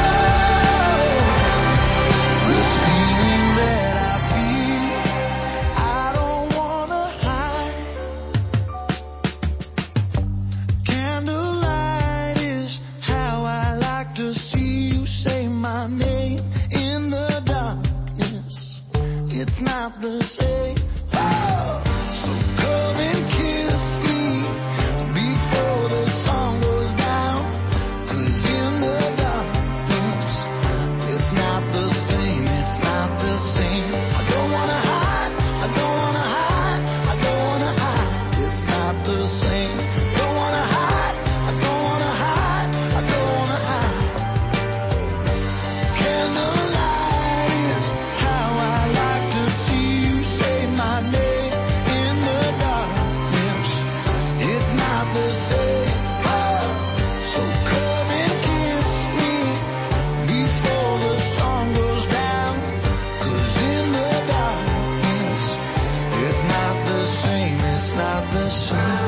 this feeling that I feel, I don't wanna hide. Candlelight is how I like to see you say my name in the darkness. It's not the same. Oh, so come and kiss me before the sun goes down. 'Cause in the darkness, it's not the same, it's not the same. I don't wanna hide, I don't wanna hide, I don't wanna hide. It's not the same. Don't wanna hide, I don't wanna hide, I don't wanna hide. Candlelight is how I like to see you say my name in the darkness. It's not the same. Oh, so come and kiss me before the sun goes down. 'Cause in the darkness, it's not the same, it's not the same.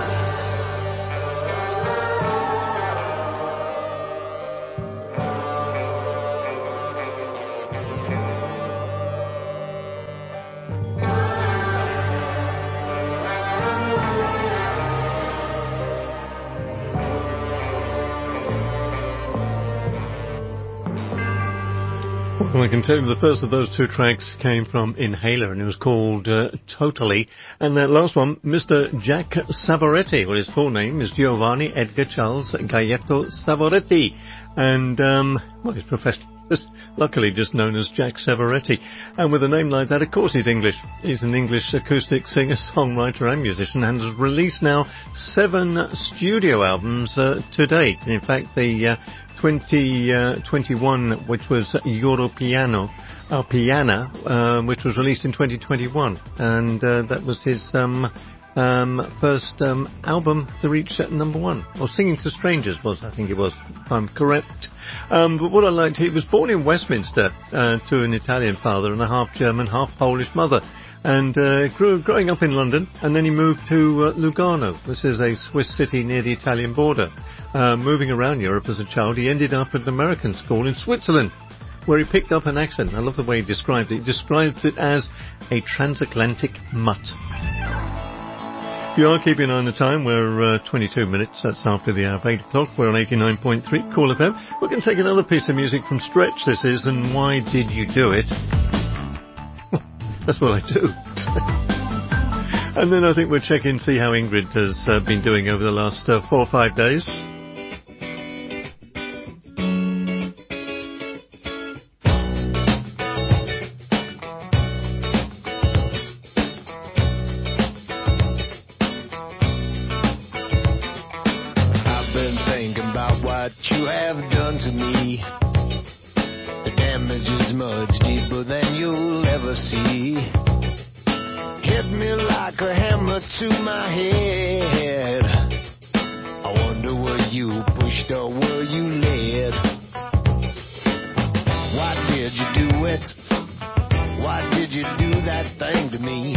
Well, I can tell you the first of those two tracks came from Inhaler, and it was called uh, Totally. And that last one, Mister Jack Savoretti. Well, his full name is Giovanni Edgar Charles Gaetano Savoretti. And, um, well, his profession is luckily just known as Jack Savoretti. And with a name like that, of course he's English. He's an English acoustic singer, songwriter and musician, and has released now seven studio albums uh, to date. In fact, the uh, twenty twenty-one, which was Europiano, uh, Piana, uh, which was released in twenty twenty-one, and uh, that was his um, um, first um, album to reach uh, number one, or Singing to Strangers was, I think it was, if I'm correct. Um, but what I liked, he was born in Westminster uh, to an Italian father and a half German, half Polish mother. And uh, grew growing up in London, and then he moved to uh, Lugano. This is a Swiss city near the Italian border. Uh, moving around Europe as a child, he ended up at an American school in Switzerland, where he picked up an accent. I love the way he described it. He described it as a transatlantic mutt. If you are keeping an eye on the time, we're uh, twenty-two minutes. That's after the hour of eight o'clock. We're on eighty-nine point three Cool F M. We're going to take another piece of music from Stretch, this is, and Why Did You Do It? That's what I do. And then I think we'll check in, see how Ingrid has uh, been doing over the last uh, four or five days. You have done to me. The damage is much deeper than you'll ever see. Hit me like a hammer to my head. I wonder were you pushed or were you led? Why did you do it? Why did you do that thing to me?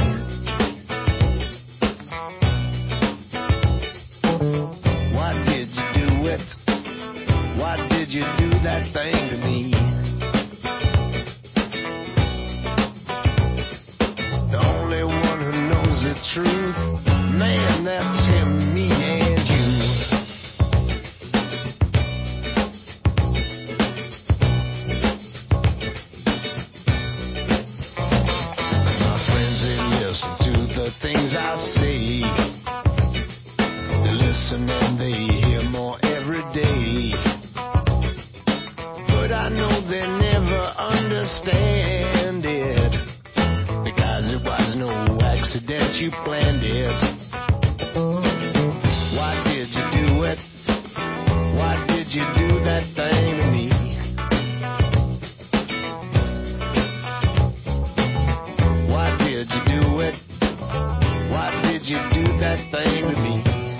Why did you do it? Why did you do that thing to me? The only one who knows the truth, man, that's him, me and you. My friends, they listen to the things I say. They listen and they hear more every day. I know they never understand it, because it was no accident, you planned it. Why did you do it? Why did you do that thing to me? Why did you do it? Why did you do that thing to me?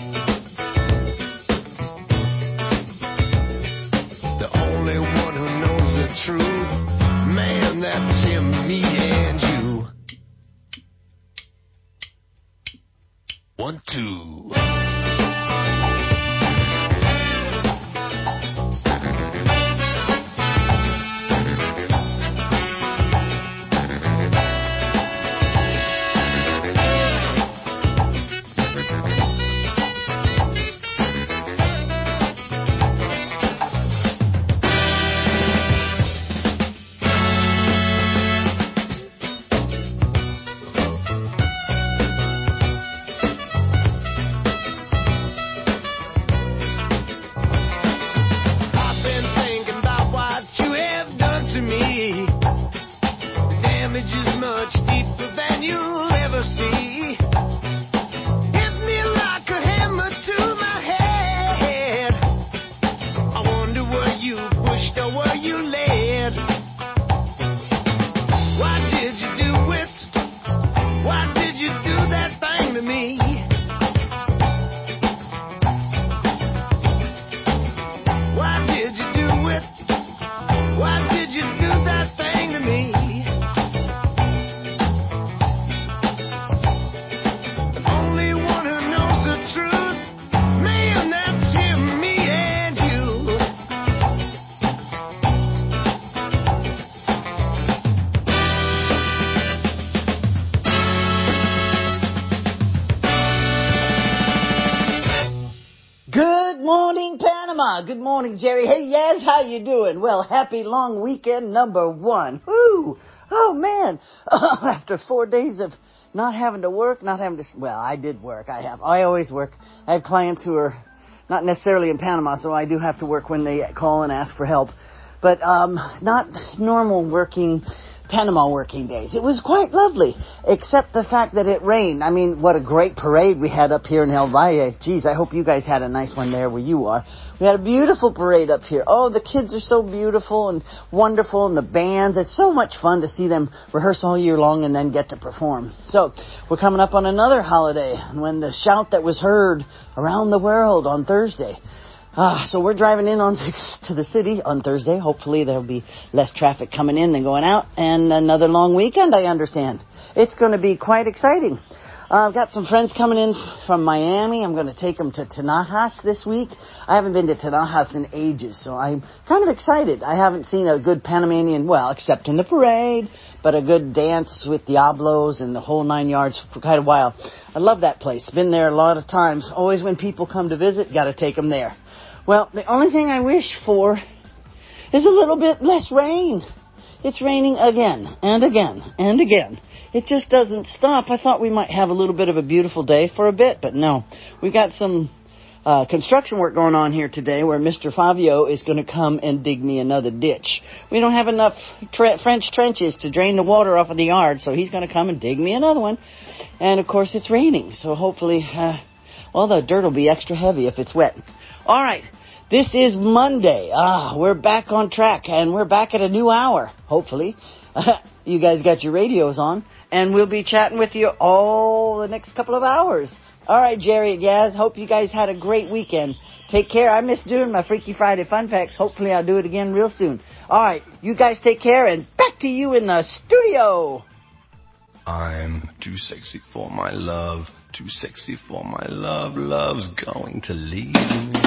Truth, man, that's him, me and you. One, two. Good morning, Jerry. Hey, Yaz, how you doing? Well, happy long weekend number one. Woo! Oh, man. After four days of not having to work, not having to... Well, I did work. I have. I always work. I have clients who are not necessarily in Panama, so I do have to work when they call and ask for help. But um not normal working... Panama working days. It was quite lovely, except the fact that it rained. I mean, what a great parade we had up here in El Valle. Geez, I hope you guys had a nice one there where you are. We had a beautiful parade up here. Oh, the kids are so beautiful and wonderful, and the bands. It's so much fun to see them rehearse all year long and then get to perform. So, we're coming up on another holiday, when the shout that was heard around the world on Thursday. Ah, so we're driving in on to the city on Thursday. Hopefully there'll be less traffic coming in than going out. And another long weekend, I understand. It's going to be quite exciting. Uh, I've got some friends coming in from Miami. I'm going to take them to Tanajas this week. I haven't been to Tanajas in ages, so I'm kind of excited. I haven't seen a good Panamanian, well, except in the parade, but a good dance with Diablos and the whole nine yards for quite a while. I love that place. Been there a lot of times. Always when people come to visit, got to take them there. Well, the only thing I wish for is a little bit less rain. It's raining again and again and again. It just doesn't stop. I thought we might have a little bit of a beautiful day for a bit, but no. We got some uh, construction work going on here today where Mister Fabio is going to come and dig me another ditch. We don't have enough tre- French trenches to drain the water off of the yard, so he's going to come and dig me another one. And, of course, it's raining, so hopefully, uh, well, the dirt will be extra heavy if it's wet. All right. This is Monday. Ah, we're back on track, and we're back at a new hour, hopefully. You guys got your radios on, and we'll be chatting with you all the next couple of hours. All right, Jerry and Yaz, hope you guys had a great weekend. Take care. I miss doing my Freaky Friday Fun Facts. Hopefully I'll do it again real soon. All right, you guys take care, and back to you in the studio. I'm too sexy for my love, too sexy for my love. Love's going to leave me.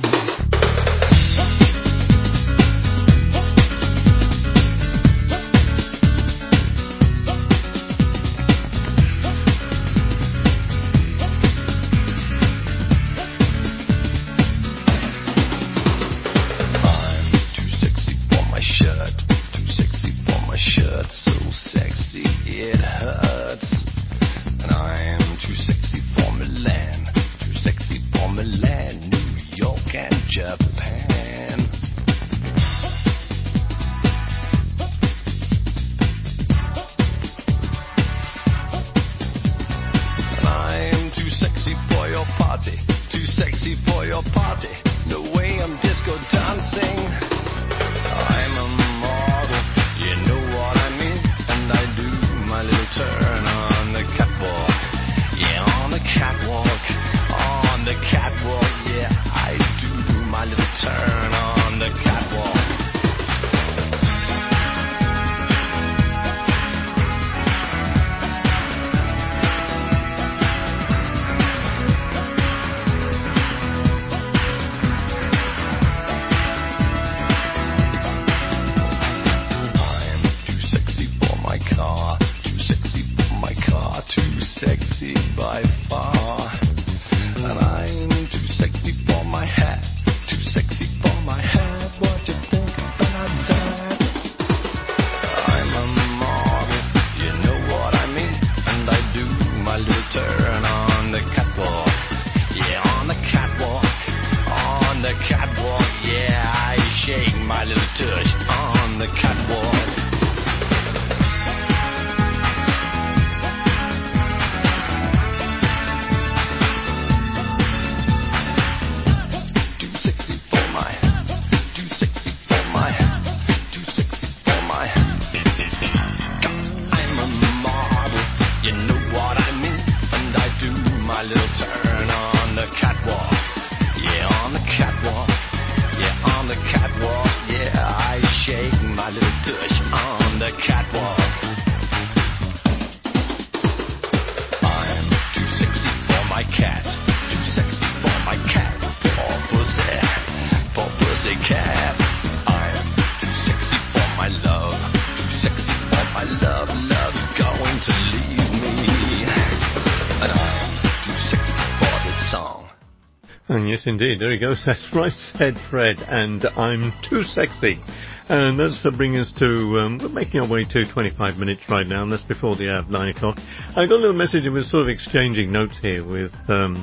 And yes, indeed, there he goes. That's right, said Fred, and I'm too sexy. And that's uh, bringing us to, um, we're making our way to twenty-five minutes right now, and that's before the hour of nine o'clock. I got a little message, and we're sort of exchanging notes here with um,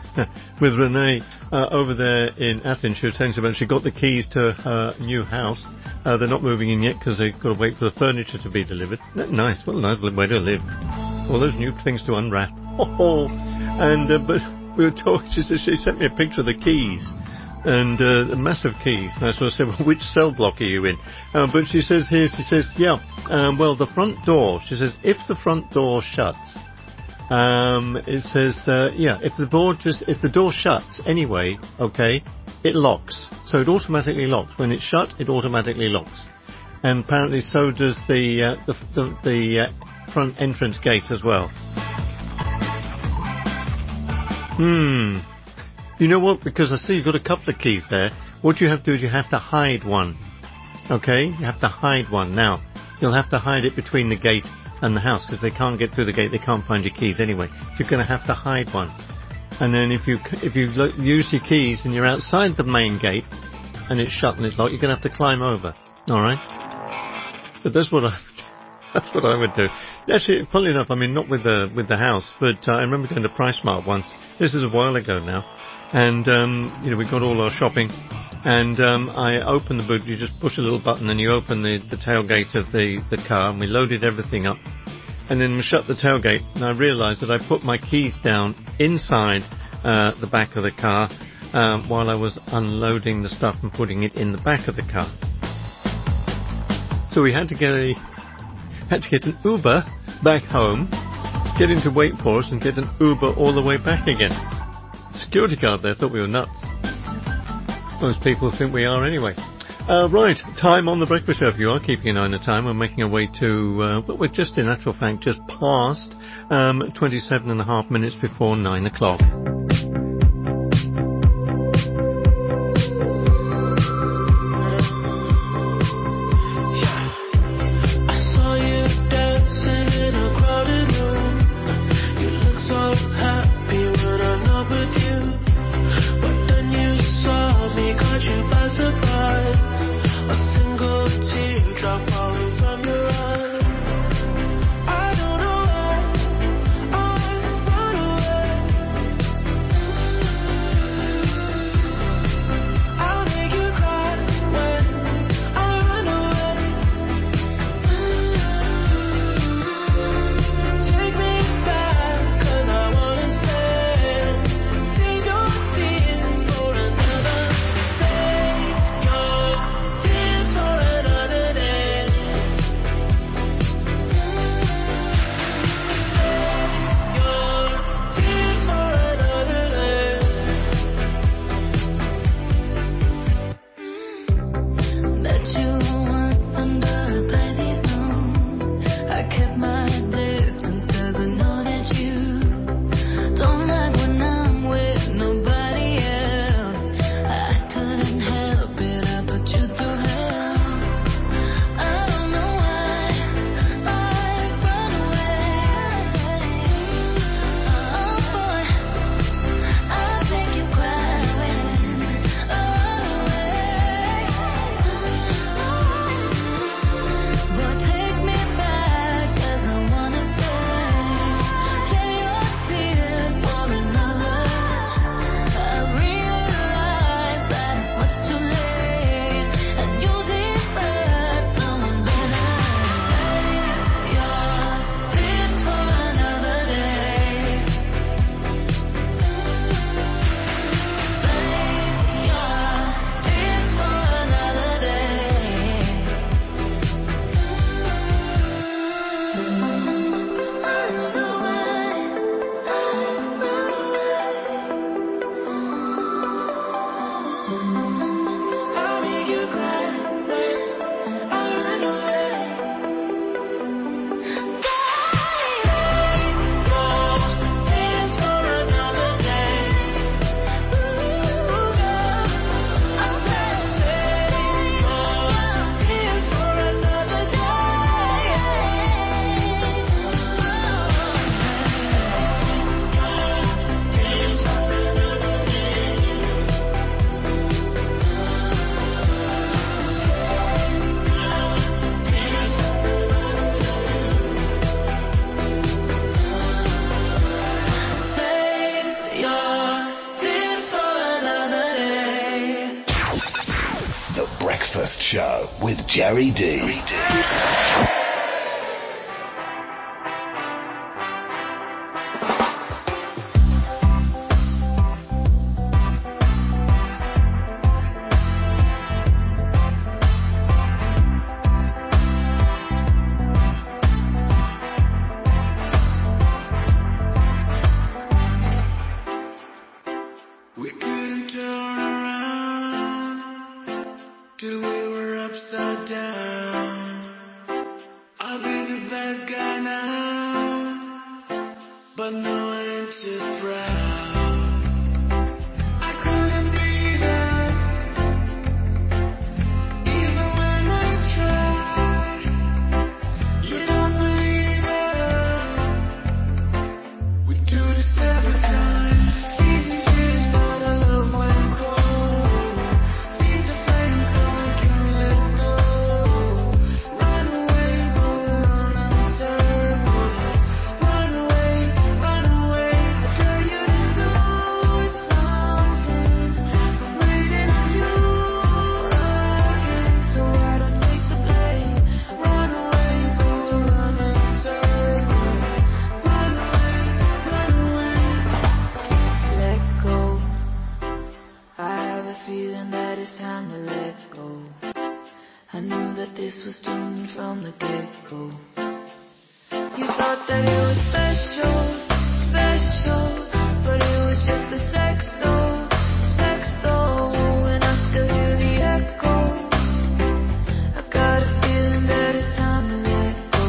with Renee uh, over there in Athens. She was telling us about she got the keys to her new house. Uh, they're not moving in yet because they've got to wait for the furniture to be delivered. Nice, what a nice way to live. All those new things to unwrap. Oh, and uh, but we were talking. She said she sent me a picture of the keys. And uh, the massive keys. And I sort of said, well, which cell block are you in? Uh, but she says here, she says, yeah, um, well, the front door. She says, if the front door shuts, um, it says, uh, yeah, if the door just, if the door shuts anyway, okay, it locks. So it automatically locks. When it's shut, it automatically locks. And apparently so does the uh, the the, the uh, front entrance gate as well. Hmm. You know what? Because I see you've got a couple of keys there. What you have to do is you have to hide one. Okay? You have to hide one. Now, you'll have to hide it between the gate and the house, because they can't get through the gate. They can't find your keys anyway. So you're going to have to hide one. And then if you if you lo- use your keys and you're outside the main gate and it's shut and it's locked, you're going to have to climb over. All right? But that's what I that's what I would do. Actually, funnily enough, I mean, not with the with the house, but uh, I remember going to PriceSmart once. This is a while ago now. And, um, you know, we got all our shopping. And um, I opened the boot. You just push a little button and you open the, the tailgate of the, the car. And we loaded everything up. And then we shut the tailgate. And I realized that I put my keys down inside uh, the back of the car uh, while I was unloading the stuff and putting it in the back of the car. So we had to get a had to get an Uber back home, get him to wait for us, and get an Uber all the way back again. The security guard there thought we were nuts. Most people think we are anyway. Uh, right, time on the breakfast show. If you are keeping an eye on the time, we're making our way to, uh, well, we're just in actual fact just past um, twenty-seven and a half minutes before nine o'clock. Show with Jerry D. Jerry D. But no answer proud. I knew that this was doomed from the get-go. You thought that it was special, special, but it was just a sex doll, sex doll, and I still hear the echo. I got a feeling that it's time to let go,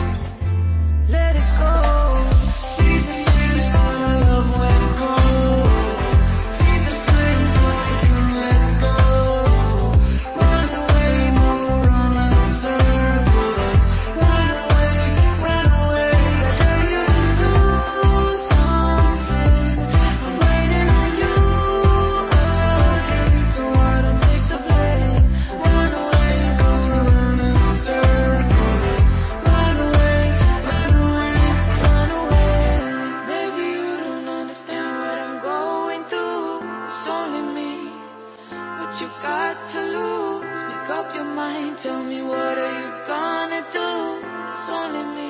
let it go. Season change, but our love went cold. Feed the flames, but we can let go. Run away, no more running circles. Run away, run away. I dare you to do something. I'm waiting on you again, so I don't take the blame. Run away, 'cause we're running circles. Run away, run away, run away. Maybe you don't understand what I'm going through. It's only me, but you got to lose. Make up your mind, tell me what are you gonna do? It's only me.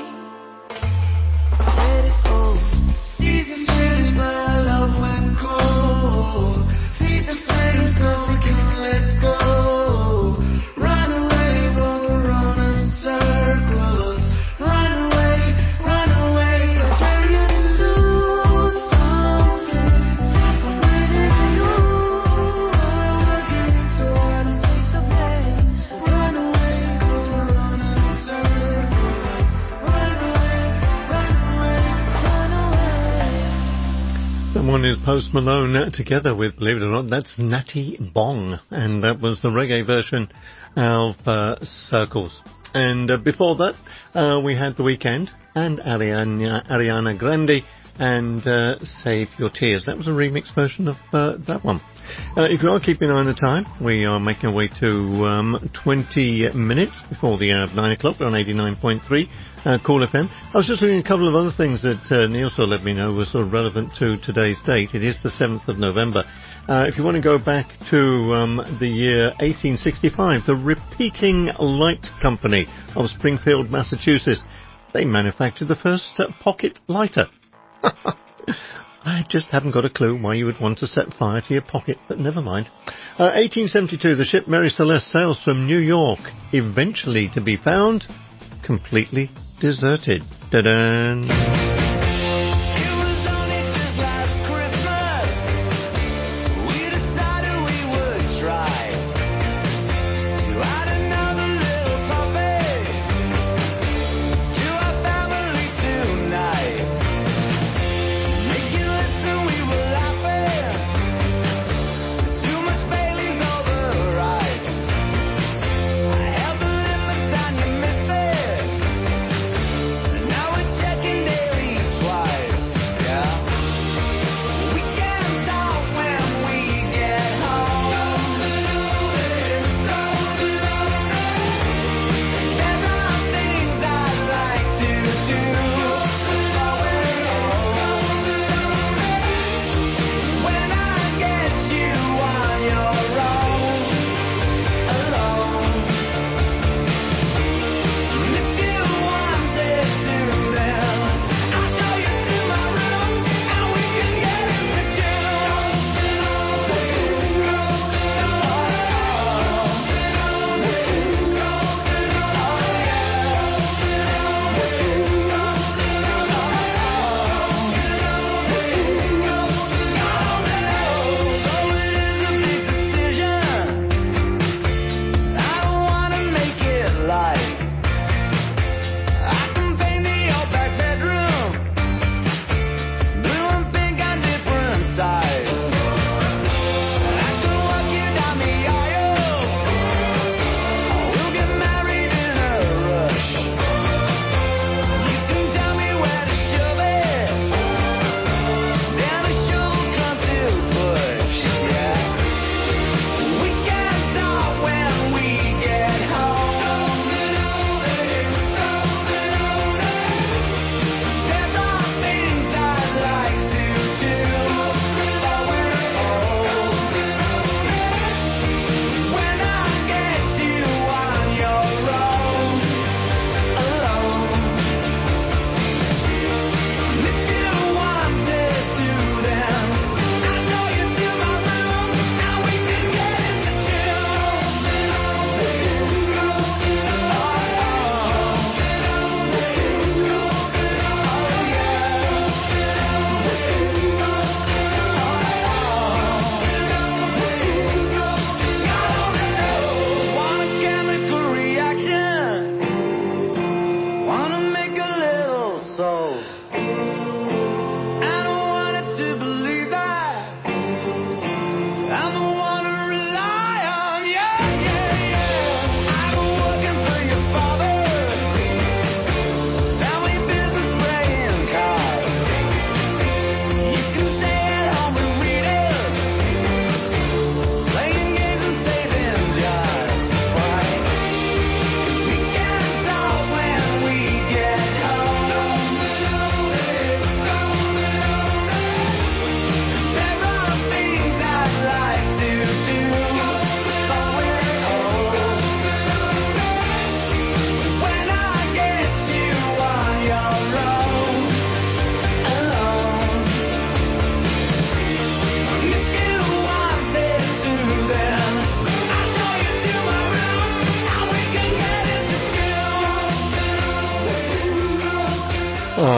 Let it go. Seasons change, but our love went cold. Feed the flames, 'cause we can't let go. Run away, but we're running circles. Run away, run away. I dare you to lose something. I'm waiting on you again, so I don't take the blame. Run away, 'cause we're running circles. Run away, run away, run away. That one is Post Malone uh, together with, believe it or not, that's Natty Bong, and that was the reggae version of uh, Circles. And uh, before that, uh, we had The Weeknd and Ariana, Ariana Grande and uh, Save Your Tears. That was a remix version of uh, that one. Uh, if you are keeping an eye on the time, we are making our way to um, twenty minutes before the hour of nine o'clock. We're on eighty-nine point three uh, Cool F M. I was just looking at a couple of other things that uh, Neil sort of let me know were sort of relevant to today's date. It is the seventh of November. Uh, if you want to go back to um, the year eighteen sixty-five, the Repeating Light Company of Springfield, Massachusetts, they manufactured the first uh, pocket lighter. I just haven't got a clue why you would want to set fire to your pocket, but never mind. Uh, eighteen seventy-two, the ship Mary Celeste sails from New York, eventually to be found completely deserted. Da-da! Now we're checking their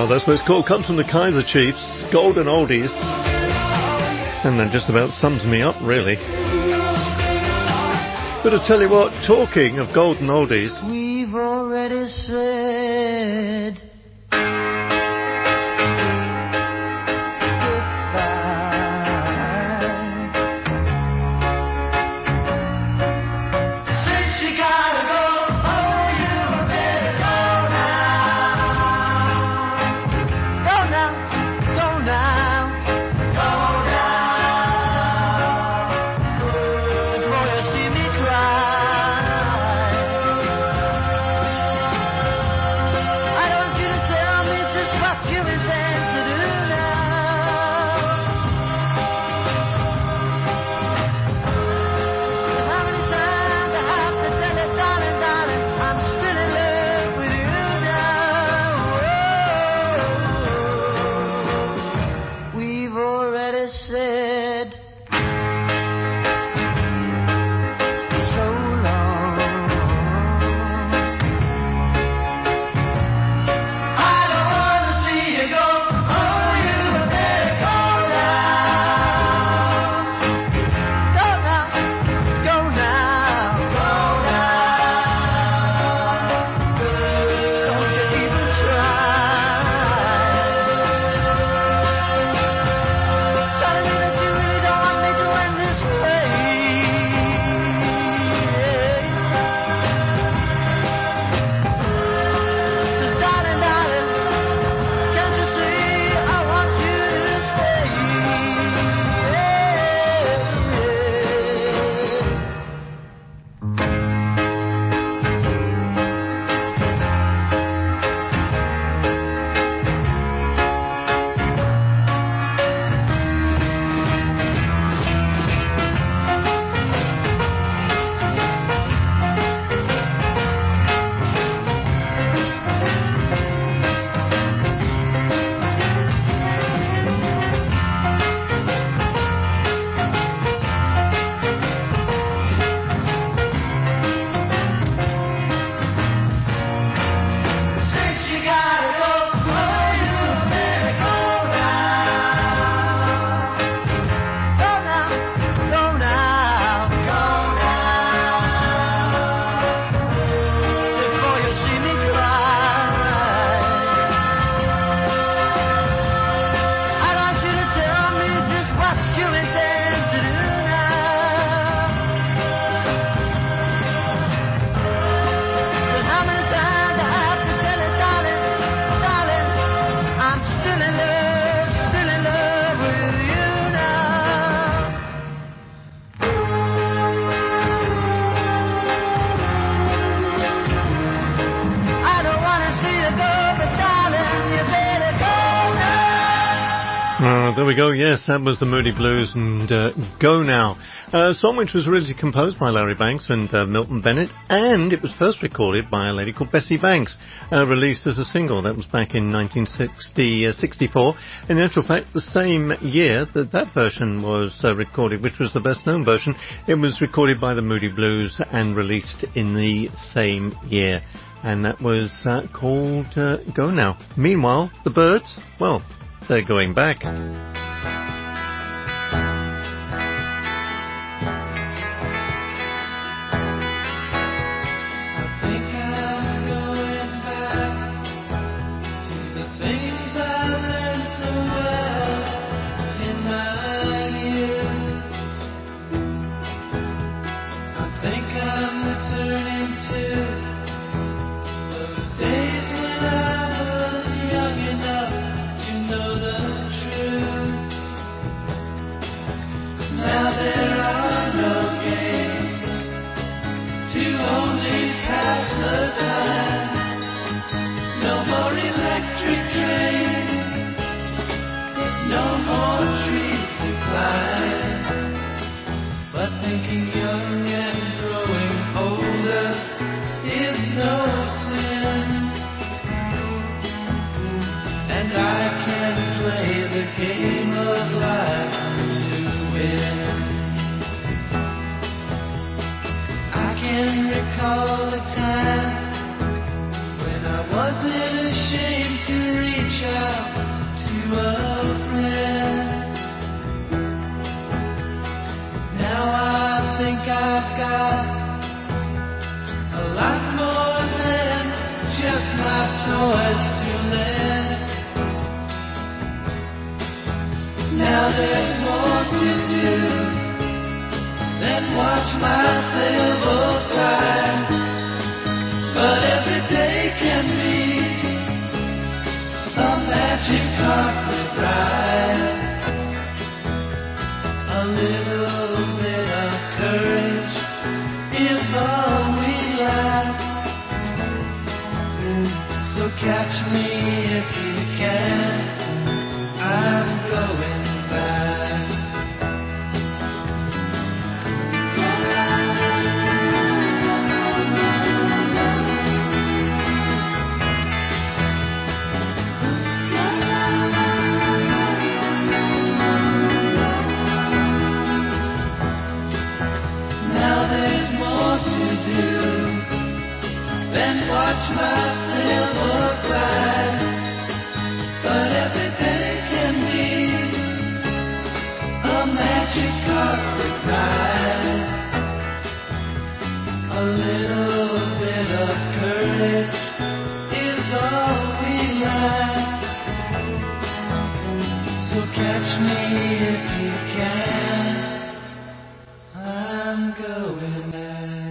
Well, that's what it's called. Comes from the Kaiser Chiefs, Golden Oldies. And that just about sums me up, really. But I tell you what, talking of Golden Oldies... We've already said... There we go, yes, that was the Moody Blues and uh, Go Now. A song which was originally composed by Larry Banks and uh, Milton Bennett, and it was first recorded by a lady called Bessie Banks, uh, released as a single. That was back in nineteen sixty-four. In actual fact, the same year that that version was uh, recorded, which was the best-known version, it was recorded by the Moody Blues and released in the same year. And that was uh, called uh, Go Now. Meanwhile, the Byrds, well, they're going back. All the time when I wasn't ashamed to reach reach out to a friend. Now I think I've got a lot more than just my toys to lend. Now there's more to do than watch my sailboat glide. But every day can be a magic carpet ride. A little bit of courage is all we lack. So catch me if you can, I'm going back. Watch my sailboat glide, but every day can be a magic carpet ride. A little bit of courage is all we lack. So catch me if you can, I'm going back.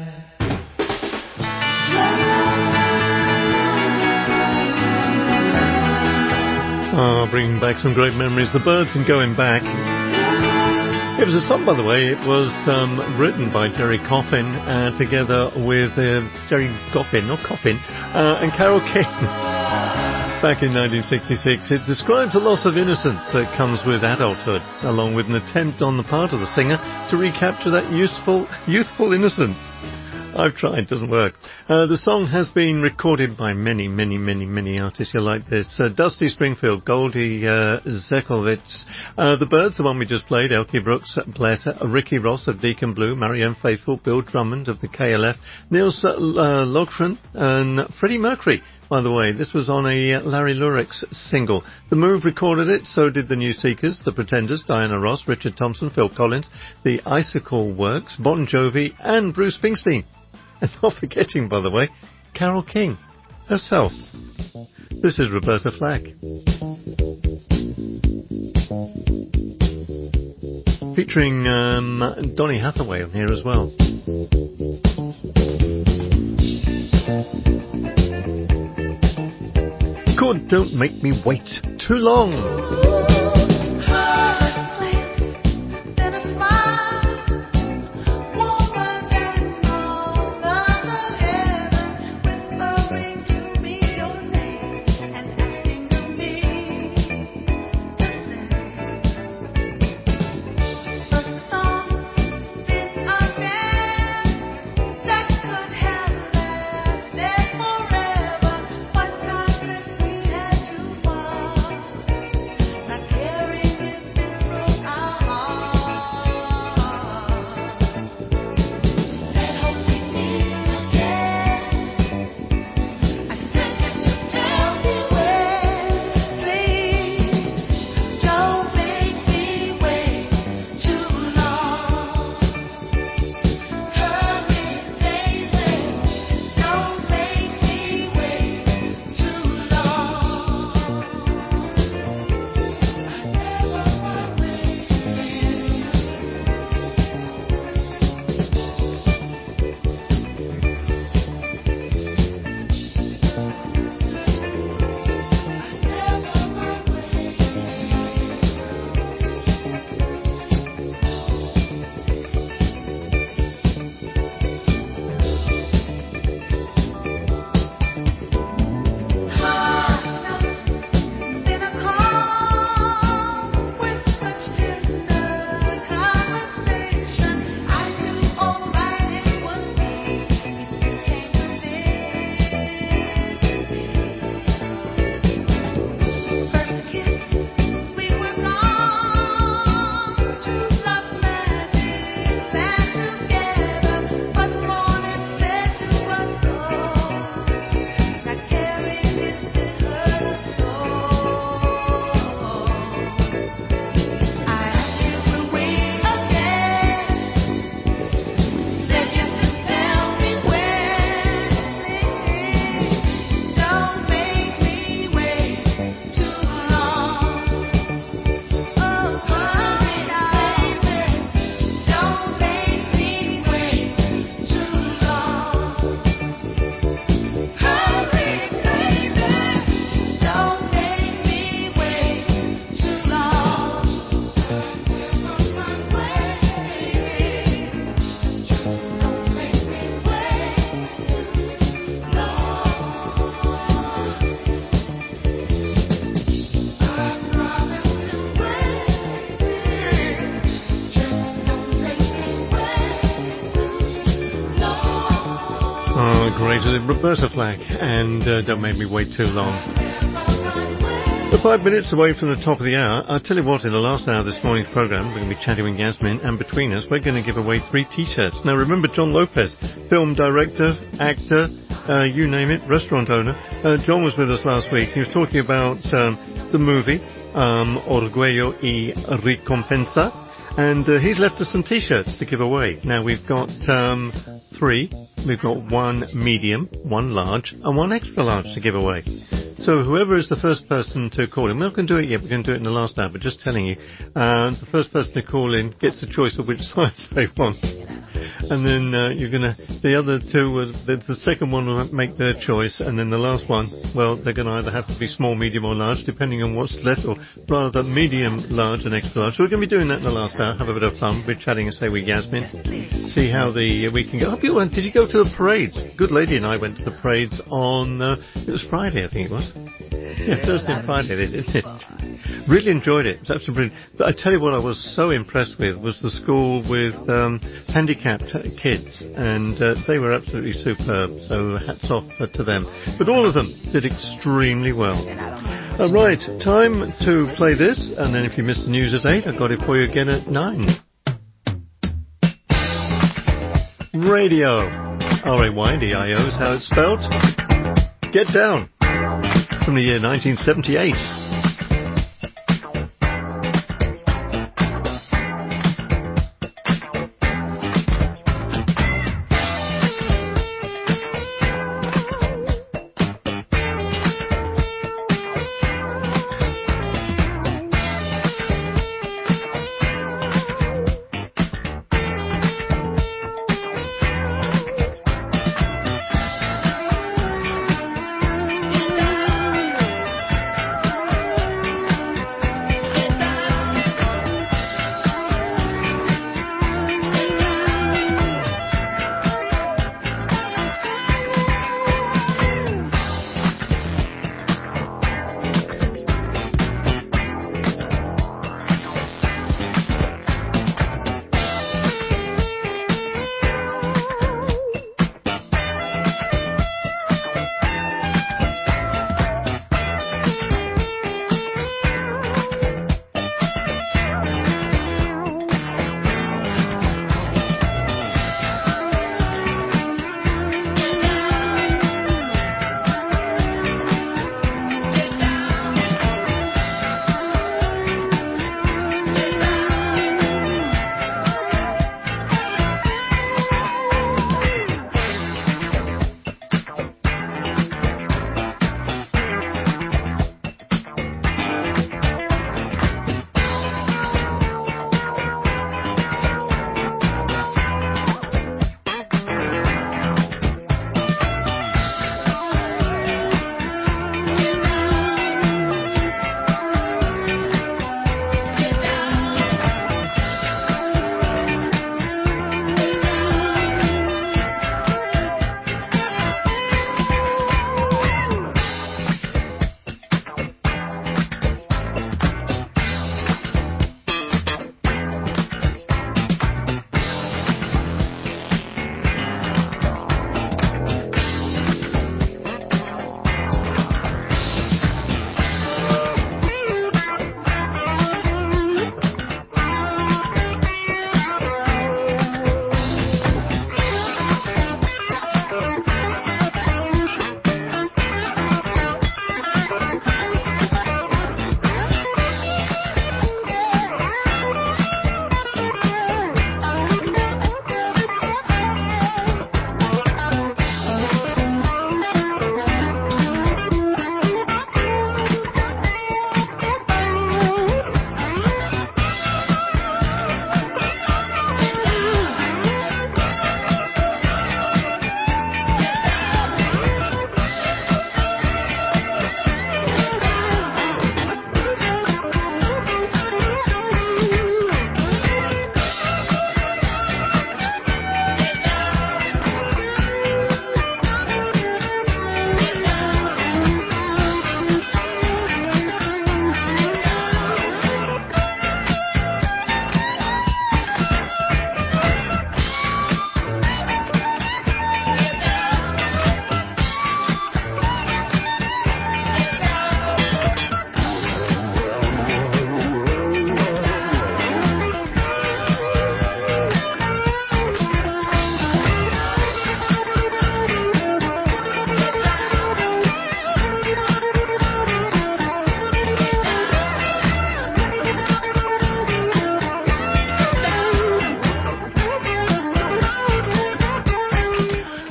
Ah, bringing back some great memories. The Byrds and Going Back. It was a song, by the way. It was um, written by Jerry Coffin uh, together with uh, Jerry Coffin, not Coffin, uh, and Carole King back in nineteen sixty-six. It describes the loss of innocence that comes with adulthood, along with an attempt on the part of the singer to recapture that useful, youthful innocence. I've tried, doesn't work. Uh, the song has been recorded by many, many, many, many artists. You like this. Uh, Dusty Springfield, Goldie uh, Zekovitz, uh, The Byrds, the one we just played, Elkie Brooks, Blatter, Ricky Ross of Deacon Blue, Marianne Faithfull, Bill Drummond of the K L F, Niels uh, Logren, and Freddie Mercury. By the way, this was on a Larry Lurex single. The Move recorded it, so did the New Seekers, The Pretenders, Diana Ross, Richard Thompson, Phil Collins, the Icicle Works, Bon Jovi, and Bruce Springsteen. And not forgetting, by the way, Carole King herself. This is Roberta Flack. Featuring um, Donny Hathaway on here as well. God, don't make me wait too long. Forever, what time did we have to walk? great as it, Roberta Flack, and uh, Don't Make Me Wait Too Long. We're five minutes away from the top of the hour. I'll tell you what, in the last hour of this morning's programme, we're going to be chatting with Yasmin, and between us, we're going to give away three T-shirts. Now, remember John Lopez, film director, actor, uh, you name it, restaurant owner. Uh, John was with us last week. He was talking about um, the movie, um, Orgullo y Recompensa, and uh, he's left us some T-shirts to give away. Now, we've got um, three. We've got one medium, one large, and one extra large to give away. So whoever is the first person to call in, we're not going to do it yet, we're going to do it in the last hour, but just telling you, uh, the first person to call in gets the choice of which size they want. And then uh, you're going to, the other two, uh, the, the second one will make their choice, and then the last one, well, they're going to either have to be small, medium or large, depending on what's left, or rather medium, large and extra large. So we're going to be doing that in the last hour, have a bit of fun. We're chatting and say with Yasmin, see how the uh, week can go. Hope you went, did you go to the parades? Good lady and I went to the parades on, uh, it was Friday, I think it was. Yeah, Thursday and Friday, they did it. Really enjoyed it. It was absolutely brilliant. But I tell you what I was so impressed with was the school with um, handicapped kids, and uh, they were absolutely superb, so hats off to them. But all of them did extremely well. All right, time to play this, and then if you missed the news at eight, I've got it for you again at nine. Radio. R A Y D I O is how it's spelled. Get Down. From the year nineteen seventy-eight.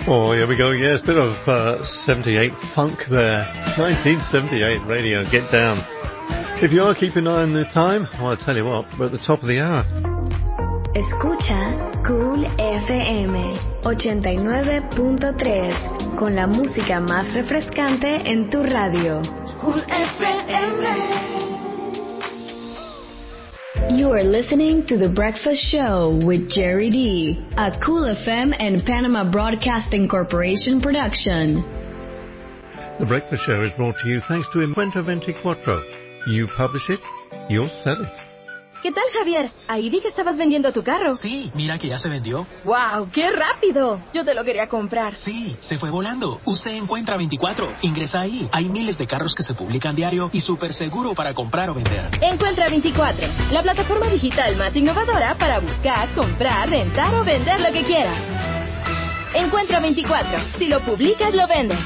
Oh, here we go. Yes, bit of uh, seventy-eight funk there. nineteen seventy-eight radio. Get down. If you are keeping an eye on the time, well, I'll tell you what, we're at the top of the hour. Escucha Cool F M ochenta y nueve punto tres con la música más refrescante en tu radio. Cool F M. You are listening to The Breakfast Show with Jerry D, a Cool F M and Panama Broadcasting Corporation production. The Breakfast Show is brought to you thanks to Encuentro veinticuatro. You publish it, you'll sell it. ¿Qué tal, Javier? Ahí vi que estabas vendiendo tu carro. Sí, mira que ya se vendió. ¡Wow! ¡Qué rápido! Yo te lo quería comprar. Sí, se fue volando. Usted Encuentra veinticuatro. Ingresa ahí. Hay miles de carros que se publican diario y súper seguro para comprar o vender. Encuentra veinticuatro, la plataforma digital más innovadora para buscar, comprar, rentar o vender lo que quieras. Encuentra veinticuatro. Si lo publicas, lo vendes.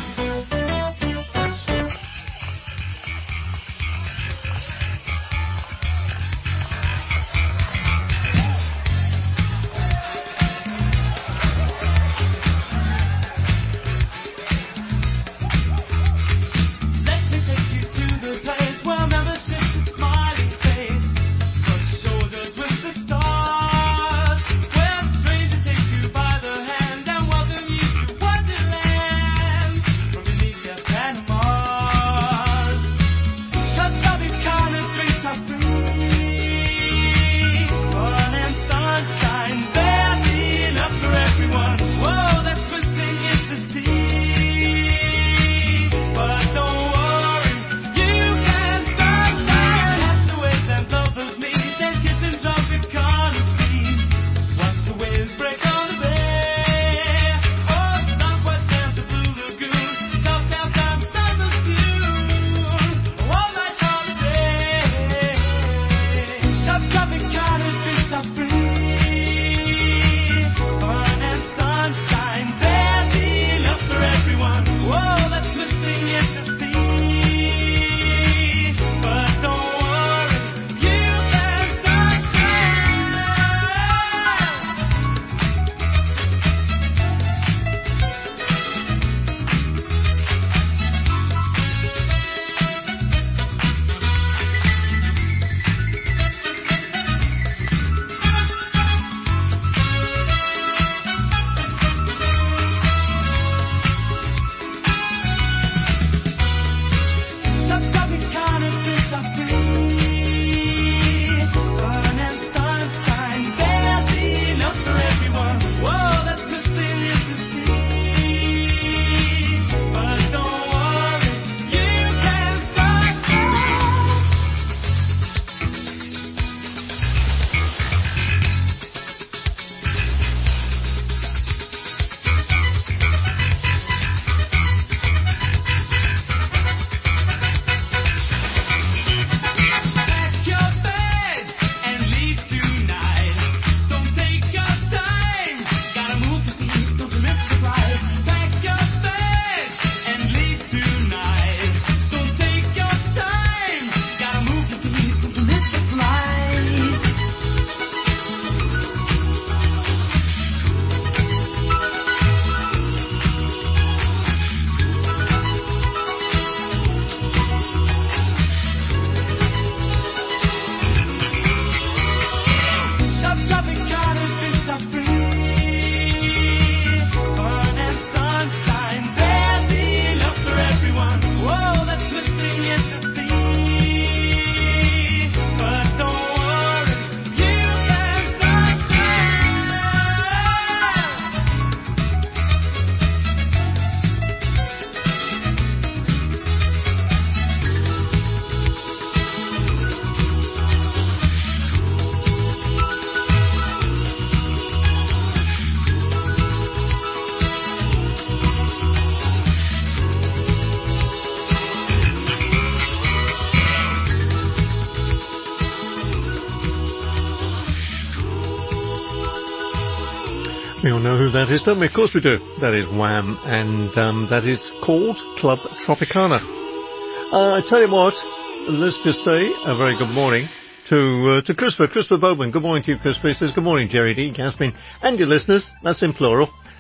We all know who that is, don't we? Of course we do. That is Wham, and um, that is called Club Tropicana. Uh, I tell you what, let's just say a very good morning to uh, to Christopher, Christopher Bowman. Good morning to you, Christopher. He says, good morning, Jerry D, Yasmin, and your listeners. That's in plural.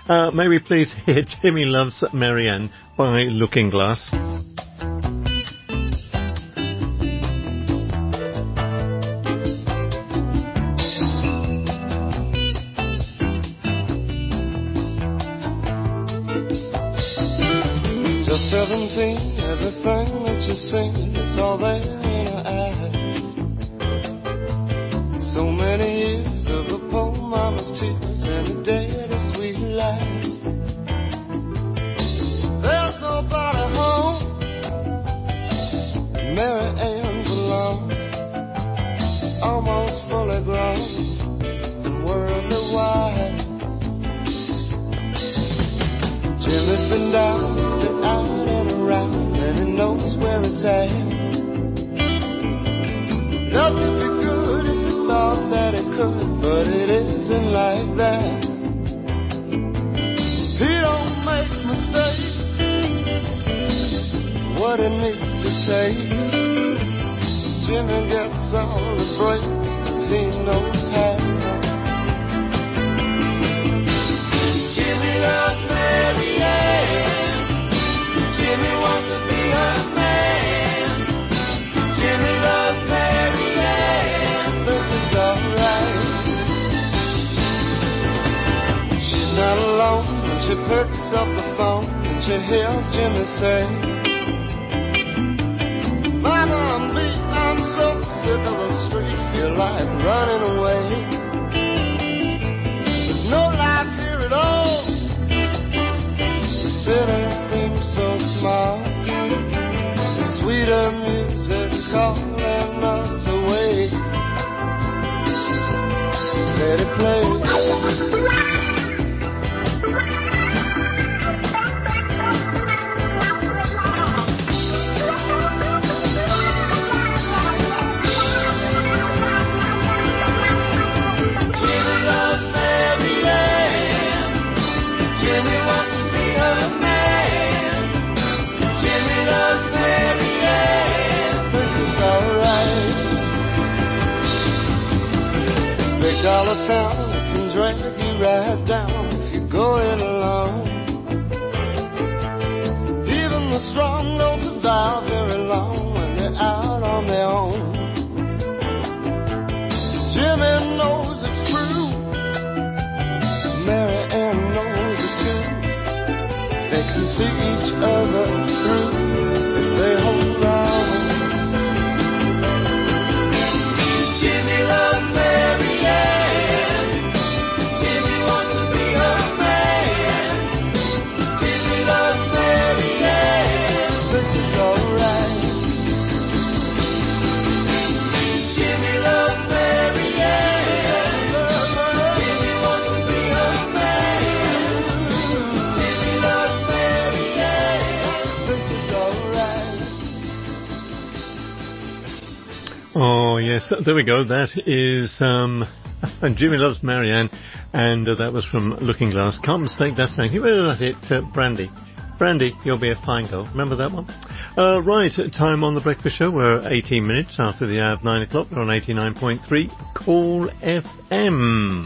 Uh, may we please hear Jimmy Loves Marianne by Looking Glass? Just seventeen, everything that you seen, it's all there in her eyes. So many years of a poor mama's tears and a daddy's sweet lies. There's nobody home, Mary Ann's alone, almost fully grown and worldly wise. Jimmy's been down, he's been out and around, and he knows where it's at. Nothing be good if he thought that it could, but it isn't like that. He don't make mistakes, what he needs he takes. Jimmy gets all the breaks, cause he knows how. Jimmy loves Mary Ann, Jimmy wants to be her man. Jimmy loves Mary Ann, thinks it's alright. She's not alone when she picks up the phone and she hears Jimmy say, Mama, I'm beat, I'm so sick of the street, feel like running away. There's no life here at all, the city seems so small. The sweeter music calling us away. Let it play. Jimmy loves Mary Ann, Jimmy wants to be her man. Jimmy loves Mary Ann, thinks it's alright. This big dollar town can drag you right down if you go it alone. Even the strong don't survive very long when they're out on their own. Jimmy knows it's true, Mary Ann knows it too. They can see each other through if they hold on. Jimmy loves Mary Ann, Jimmy wants to be her man. Jimmy loves Mary Ann, thinks it's alright. Jimmy loves Mary Ann, Jimmy wants to be her man. Jimmy loves Mary Ann, thinks it's alright. Oh, yes, there we go. That is um, Jimmy Loves Marianne, and uh, that was from Looking Glass. Can't mistake that saying. You remember that hit, uh, Brandy? Brandy, you'll be a fine girl. Remember that one? Uh, right, time on The Breakfast Show. We're eighteen minutes after the hour of nine o'clock. We're on eighty-nine point three Cool F M.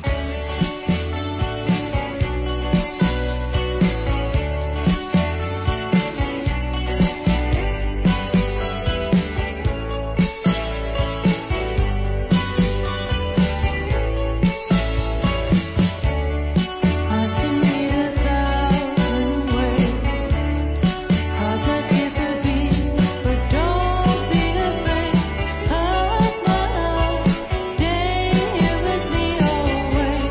Stay here with me always.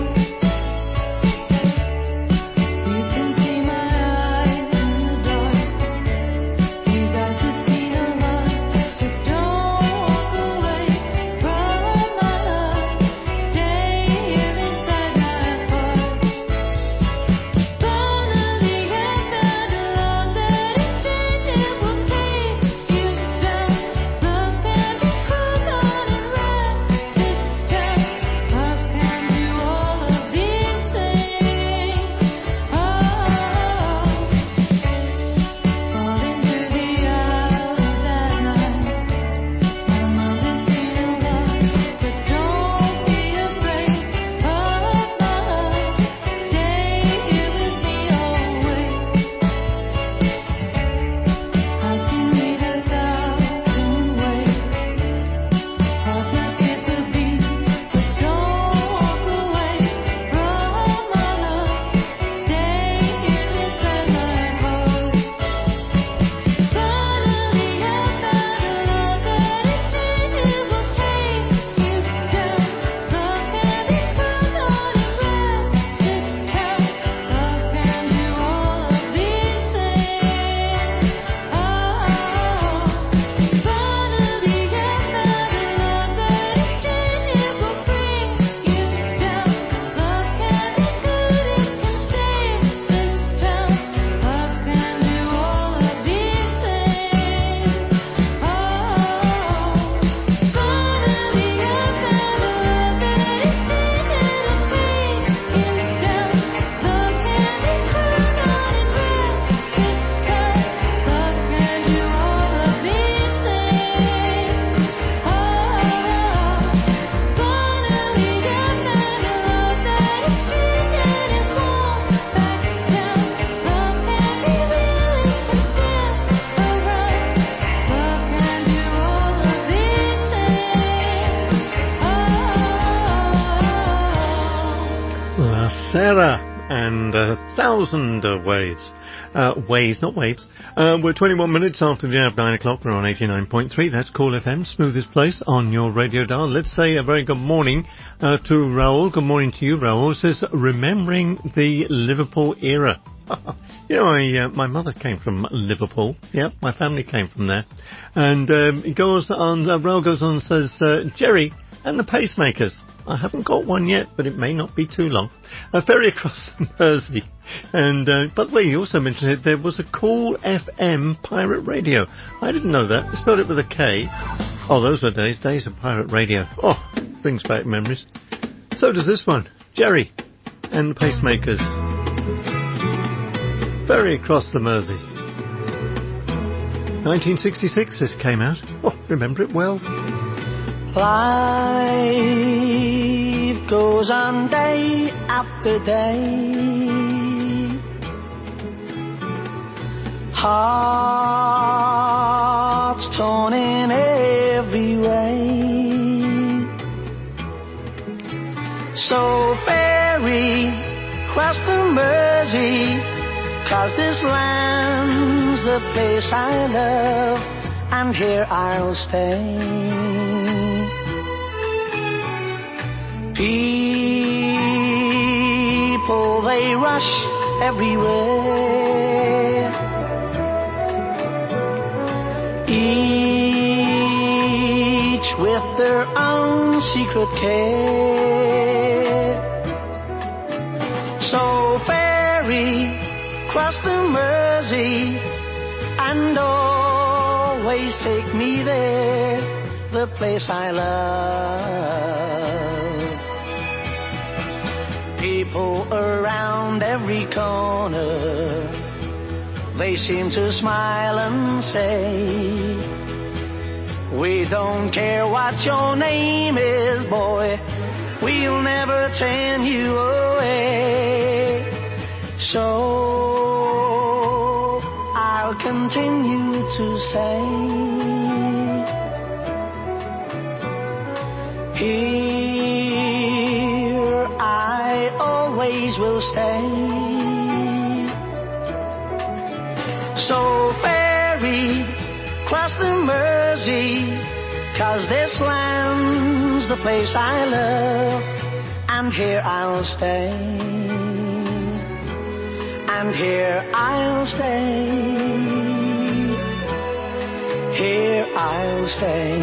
Era and a thousand uh, waves. Uh, waves, not waves. Uh, we're twenty-one minutes after the hour of nine o'clock. We're on eighty-nine point three. That's Cool F M, smoothest place on your radio dial. Let's say a very good morning uh, to Raoul. Good morning to you, Raoul. It says, remembering the Liverpool era. You know, I, uh, my mother came from Liverpool. Yeah, my family came from there. And um, it goes on, uh, Raoul goes on and says, uh, Jerry and the Pacemakers. I haven't got one yet, but it may not be too long. A ferry across the Mersey. And, uh, by the way, you also mentioned it, there was a Cool F M pirate radio. I didn't know that. They spelled it with a K. Oh, those were days, days of pirate radio. Oh, brings back memories. So does this one. Jerry and the Pacemakers. Ferry across the Mersey. nineteen sixty-six this came out. Oh, remember it well. Life goes on day after day. Hearts torn in every way. So ferry cross the Mersey, 'cause this land's the place I love, and here I'll stay. People, they rush everywhere. Each with their own secret care. So ferry cross the Mersey and always take me there, the place I love. People around every corner, they seem to smile and say, we don't care what your name is, boy, we'll never turn you away. So I'll continue to say, here I always will stay. So ferry cross the Mersey, 'cause this land's the place I love, and here I'll stay. And here I'll stay. Here I'll stay.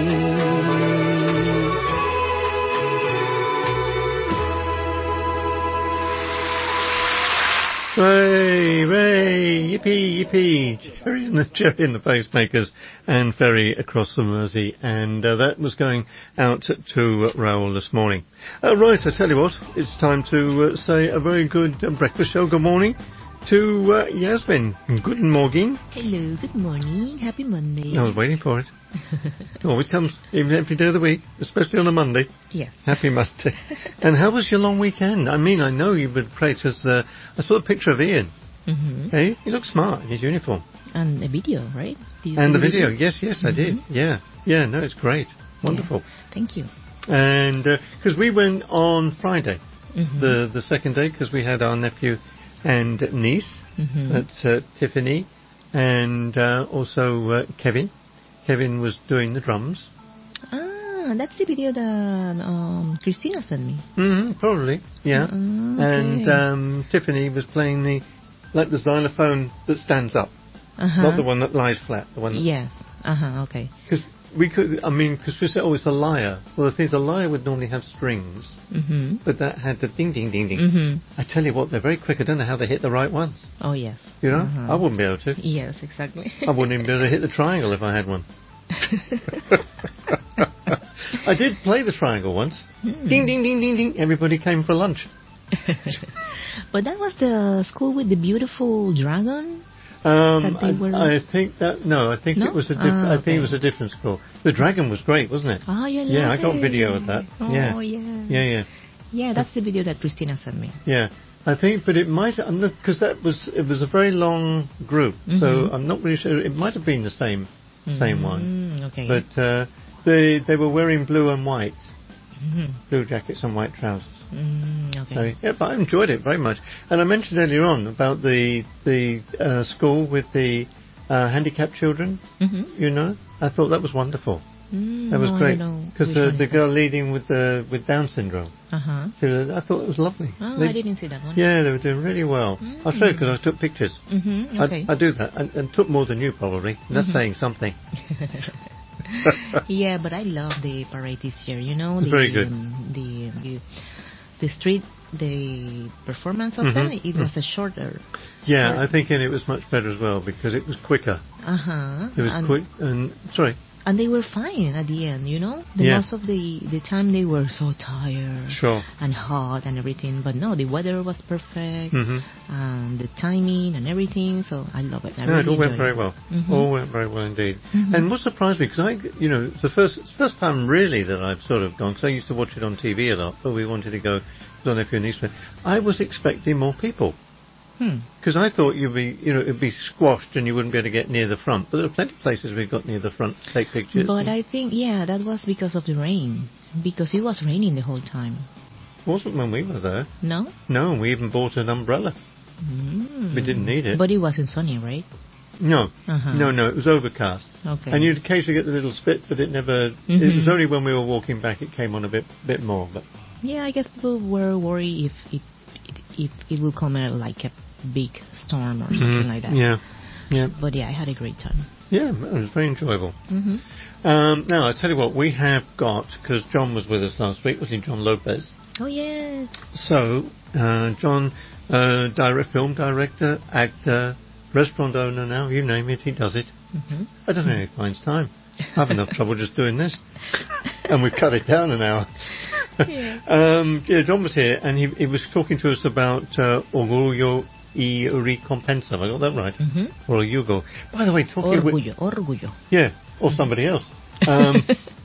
Ray, Ray, yippee, yippee, Jerry and the Jerry and the Pacemakers and ferry across the Mersey, and uh, that was going out to uh, Raoul this morning. Uh, right, I tell you what, it's time to uh, say a very good uh, breakfast show. Good morning to uh, Yasmin. Guten Morgen. Hello, good morning. Happy Monday. I was waiting for it. It always comes, even every day of the week, especially on a Monday. Yes. Happy Monday. And how was your long weekend? I mean, I know you would pray because uh, I saw a picture of Ian. Mm-hmm. Hey, he looks smart in his uniform. And a video, right? And the video? video, yes, yes, mm-hmm. I did. Yeah, yeah, no, it's great. Wonderful. Yeah. Thank you. And because uh, we went on Friday, mm-hmm. the, the second day, because we had our nephew and niece, mm-hmm. that's uh, Tiffany, and uh, also uh, Kevin. Kevin was doing the drums. Ah, that's the video that um, Christina sent me. Mm-hmm, probably, yeah. Uh, okay. And um, Tiffany was playing the, like the xylophone that stands up, uh-huh. not the one that lies flat. The one. That, yes. Uh huh. Okay. Because we could, I mean, because we said, oh, it's a lyre. Well, the thing is, a lyre would normally have strings, mm-hmm. but that had the ding, ding, ding, ding. Mm-hmm. I tell you what, they're very quick. I don't know how they hit the right ones. Oh, yes. You know, uh-huh. I wouldn't be able to. Yes, exactly. I wouldn't even be able to hit the triangle if I had one. I did play the triangle once. Hmm. Ding, ding, ding, ding, ding. Everybody came for lunch. But that was the school with the beautiful dragon. Um, that they were... I, I think that no, I think no? it was a diff- ah, okay. I think it was a different school. The dragon was great, wasn't it? Oh, you yeah, I got it. video of that. Oh, yeah. yeah, yeah, yeah. Yeah, that's the video that Christina sent me. Yeah, I think, but it might because that was it was a very long group, mm-hmm. so I'm not really sure. It might have been the same mm-hmm. same one. Okay. But uh, they they were wearing blue and white, mm-hmm. blue jackets and white trousers. Mm, okay. So, yeah, but I enjoyed it very much. And I mentioned earlier on about the the uh, school with the uh, handicapped children. Mm-hmm. You know, I thought that was wonderful. Mm, That was no, I great don't know because which the one the is girl leading with the with Down syndrome. Uh huh. So I thought it was lovely. Oh, They- I didn't see that one. Yeah, they were doing really well. I'll show you because I took pictures. Mm-hmm. Okay. I, I do that and, and took more than you probably. That's Mhm. saying something. Yeah, but I love the parade this year. You know, It's the, very good. um, the, the the street, the performance of Mhm. them. It was a shorter. Yeah, I think and it was much better as well because it was quicker. Uh huh. It was and, quick and sorry. and they were fine at the end. You know, the Yeah. most of the the time they were so tired. Sure. And hot and everything, but no, the weather was perfect, Mhm. and the timing and everything. So I love it. I No, really it all went enjoyed very it. well. Mhm. All went very well indeed. Mhm. And what surprised me, because I, you know, it's the first it's the first time really that I've sort of gone, because I used to watch it on T V a lot, but we wanted to go, it was on nephew and niece. I was expecting more people. Hmm. Because I thought you'd be, you know, it'd be squashed and you wouldn't be able to get near the front. But there are plenty of places we got near the front to take pictures. But I think, yeah, that was because of the rain, because it was raining the whole time. It wasn't when we were there. No? No, we even bought an umbrella. Mm. We didn't need it. But it wasn't sunny, right? No, Uh-huh. no, no, it was overcast. Okay. And you'd occasionally get the little spit, but it never, Mhm. it was only when we were walking back it came on a bit bit more. But Yeah, I guess people were worried if it, it, if it will come out like a big storm or something Mhm. like that. Yeah, yeah. But yeah, I had a great time. Yeah, it was very enjoyable. Mm-hmm. Um, now, I tell you what, we have got, because John was with us last week, wasn't he, John Lopez? Oh, yes. So, uh, John, uh, direct, film director, actor, restaurant owner now, you name it, he does it. Mm-hmm. I don't know how he finds time. I have enough trouble just doing this. And we've cut it down an hour. Yeah. um, yeah, John was here, and he, he was talking to us about uh, Orgullo y Recompensa. Have I got that right? Mm-hmm. Or Yugo. By the way, talking with... Orgullo, orgullo. Yeah, or somebody else. Um,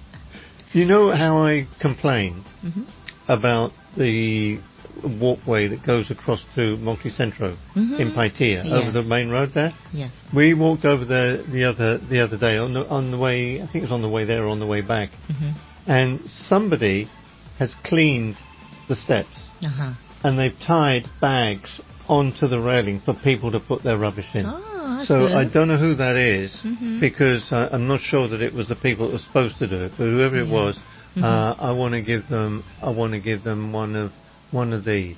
you know how I complain Mhm. about the walkway that goes across to Multicentro Mhm. in Paitilla, over Yes. the main road there? Yes. We walked over there the other the other day on the on the way. I think it was on the way there or on the way back, Mm-hmm. and somebody has cleaned the steps Uh-huh. and they've tied bags onto the railing for people to put their rubbish in. Oh, that's so good. I don't know who that is Mhm. because uh, I'm not sure that it was the people that were supposed to do it, but whoever it Yeah. was, Mhm. uh, I want to give them I want to give them one of one of these.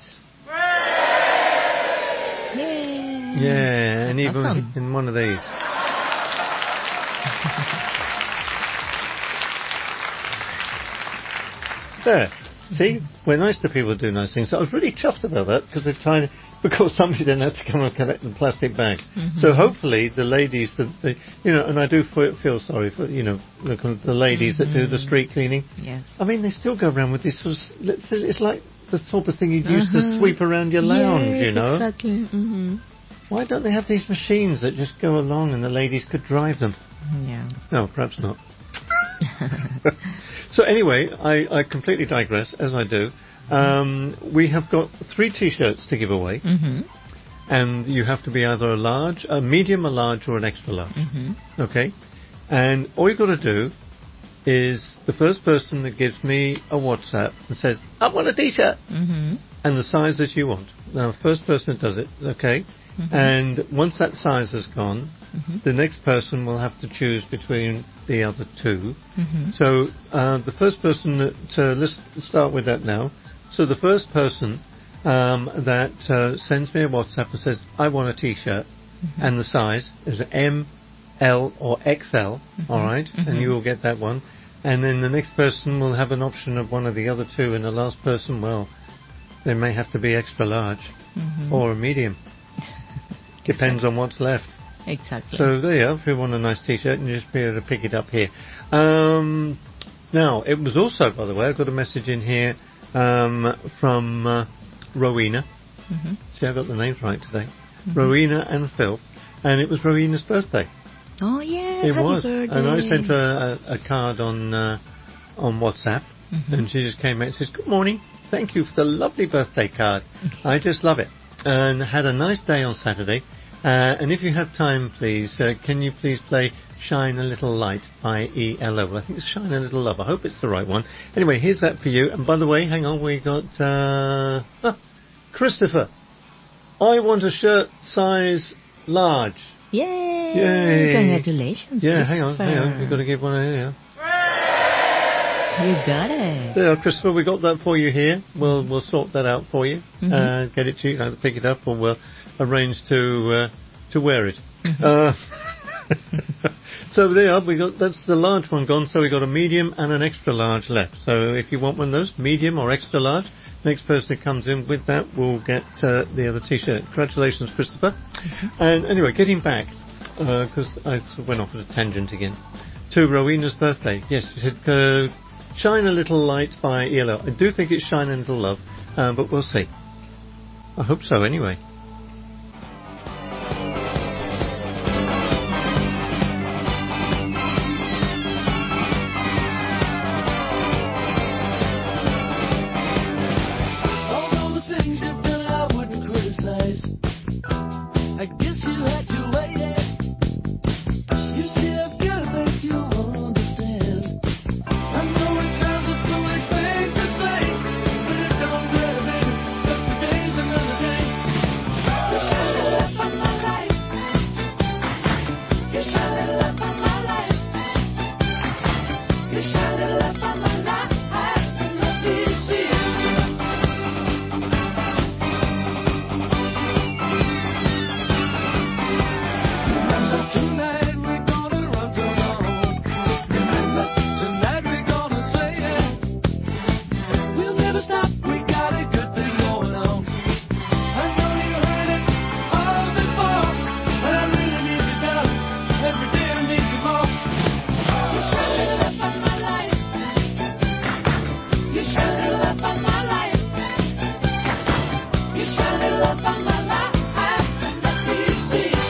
Yay. Yeah, and even Awesome. in one of these. There. See, we're nice to people who do nice things. So I was really chuffed about that because they're tiny, because somebody then has to come and collect the plastic bags. Mhm. So hopefully the ladies that they, you know, and I do f- feel sorry for you know the, the ladies that do the Mhm. street cleaning. Yes. I mean, they still go around with this sort of, let's say, it's like the sort of thing you used to Uh-huh. sweep around your lounge, Yes, you know. Exactly. Mm-hmm. Why don't they have these machines that just go along and the ladies could drive them? Yeah. No, perhaps not. So anyway, I, I completely digress, as I do. Um, we have got three T-shirts to give away, Mm-hmm. and you have to be either a large, a medium, a large, or an extra large. Mm-hmm. Okay? And all you've got to do is the first person that gives me a WhatsApp and says, I want a T-shirt, Mm-hmm. and the size that you want. Now, first person that does it, okay? Mhm. And once that size has gone, Mhm. the next person will have to choose between the other two. Mhm. So uh, the first person that, uh, let's start with that now. So the first person um, that uh, sends me a WhatsApp and says, I want a T-shirt, Mhm. and the size is M, L, or X L, Mhm. all right? And Mhm. you will get that one. And then the next person will have an option of one of the other two, and the last person, well, they may have to be extra large Mhm. or a medium. Depends on what's left. Exactly. So there you are. If you want a nice T-shirt, you just be able to pick it up here. Um, now, it was also, by the way, I got a message in here um, from uh, Rowena. Mm-hmm. See, I got the names right today. Mhm. Rowena and Phil, and it was Rowena's birthday. Oh yeah, it happy was, birthday. and I sent her a, a card on uh, on WhatsApp, Mhm. and she just came out and says, "Good morning, thank you for the lovely birthday card. I just love it." And had a nice day on Saturday. Uh, and if you have time, please, uh, can you please play Shine a Little Light by E L O? Well, I think it's Shine a Little Love. I hope it's the right one. Anyway, here's that for you. And by the way, hang on, we got uh, ah, Christopher. I want a shirt size large. Yay! Yay! Congratulations, Yeah, hang on, Christopher. hang on. We've got to give one a here. You got it. There, Christopher, we got that for you here. We'll we'll sort that out for you. Mm-hmm. Uh, get it to you, either pick it up, or we'll arrange to uh, to wear it. Mm-hmm. Uh, so there, are, we got that's the large one gone. So we got a medium and an extra large left. So if you want one of those, medium or extra large, next person who comes in with that will get uh, the other T-shirt. Congratulations, Christopher. Mm-hmm. And anyway, getting back because uh, I sort of went off on a tangent again to Rowena's birthday. Yes, she said. Uh, Shine a Little Light by E L O. I do think it's Shine a Little Love, uh, but we'll see. I hope so anyway. Although the things you've done I wouldn't criticize, I guess you had to wait it. You see I've got to make you understand. I know it sounds a foolish thing to say, but it don't matter, baby, 'cause today's another day. You shine a light on my life. You shine a light on my life. You shine a light on my life, and let me see it. Remember tonight we're gonna run so long. Remember tonight we're gonna say it. We'll never stop, we got a good thing going on. I know you heard it all before, but I really need you, darling. Every day I need you more. You shine a light on my life. You shine a light on my life. You shine a light on my life, and let me see it.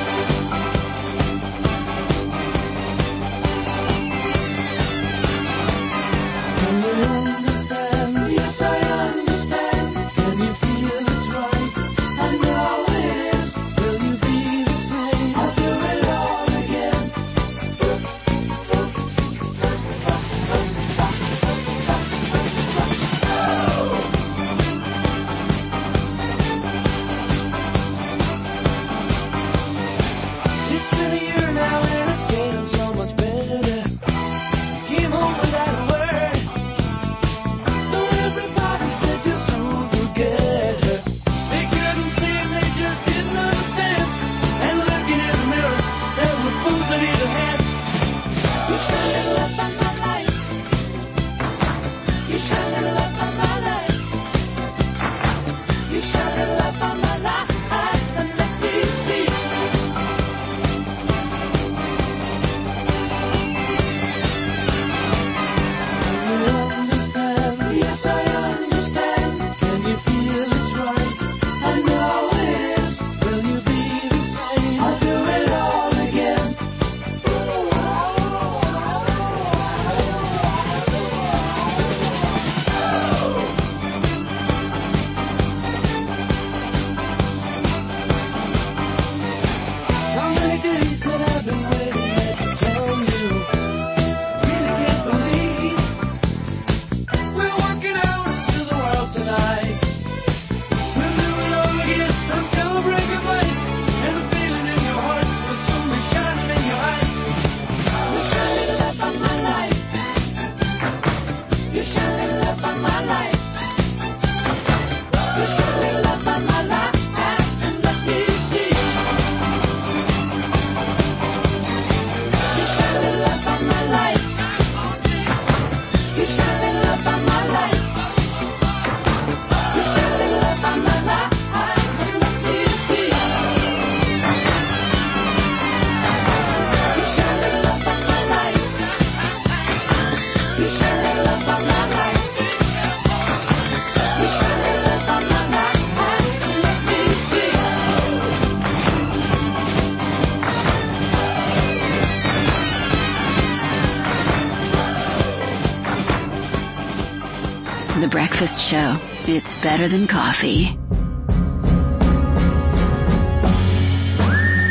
Can you understand? Yes, I understand. Can you feel it's right? I know it is. Will you be the same? I'll do it all again. It's been a year now and it's getting so much better. You came home without a word. Though everybody said you'll soon forget her. They couldn't see it, they just didn't understand. And looking in the mirror, there were fools on either hand. You shine a light on my life. You shine a light on my life. You shine a light on my life, and let me see it. Can you understand? Yes, I understand. Can you feel it's right? I know it is. Will you be the same? I'll do it all again. How many days that I've been waiting here to tell you? Really can't believe we're working out into the world tonight. We'll do it all again until the break of light. And the feeling in your heart will soon be shining in your eyes. You shine a light on my life. You shine a light on my life. You shine a light on my life, and let me see it. You shine a light on my life. You shine a light on my life. You shine a light on my life, and let me see it. You shine a light on my life. You shine a light on my life. You shine a light on my life, and let me see it. The Breakfast Show. It's better than coffee.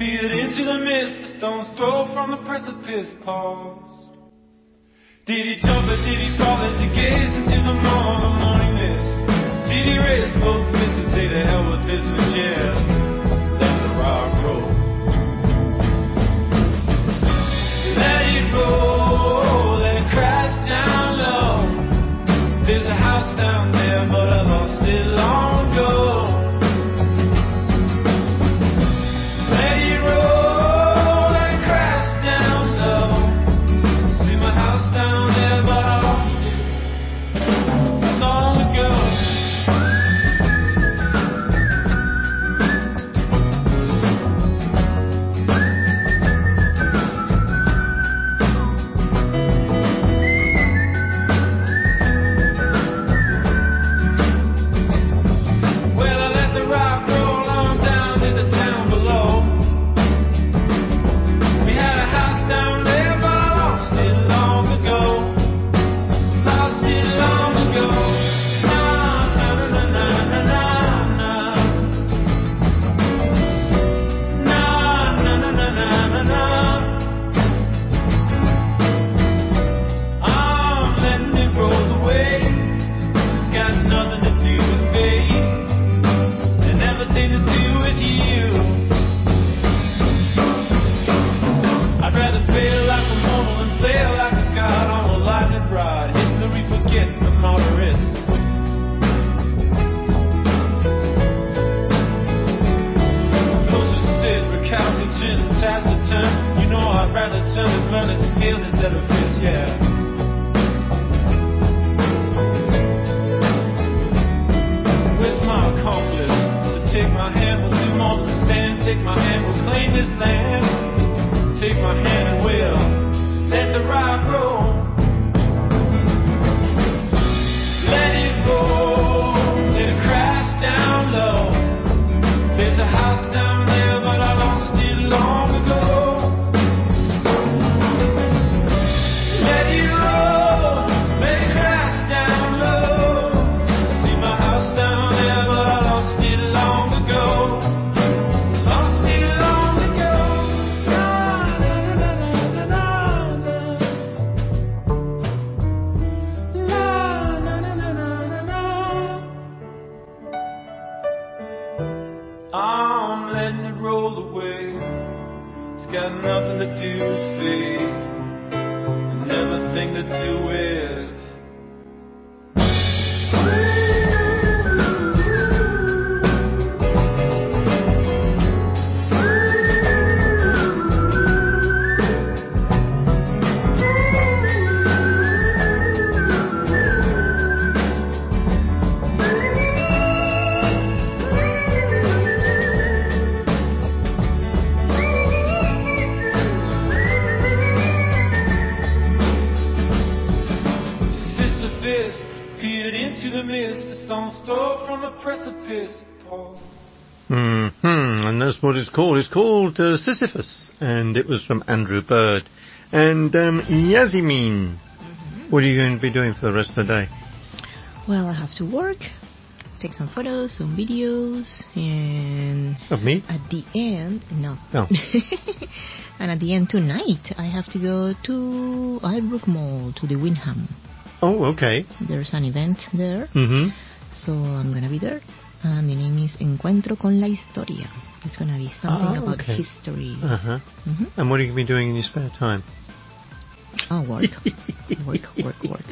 peered into the mist, a stone's throw from the precipice paused. Did he jump or did he fall as he gazed into the morning, morning mist? Did he raise both fists and say to hell with this and just let the rock roll? Let it roll, let it crash down low. There's a house down there, but I lost it long ago. Let it roll, let it crash down low. See my house down there, but I lost it long ago. Mm-hmm, and that's what it's called. It's called uh, Sisyphus, and it was from Andrew Bird. And um, Yasemin, mm-hmm. what are you going to be doing for the rest of the day? Well, I have to work, take some photos, some videos, and... Of me? At the end, no. No. And at the end tonight, I have to go to Albrook Mall, to the Wyndham. Oh, okay. There's an event there, mm-hmm. so I'm going to be there. And the name is Encuentro con la Historia. It's going to be something oh, about okay. history. Uh-huh. Mm-hmm. And what are you going to be doing in your spare time? Oh, work. work, work, work.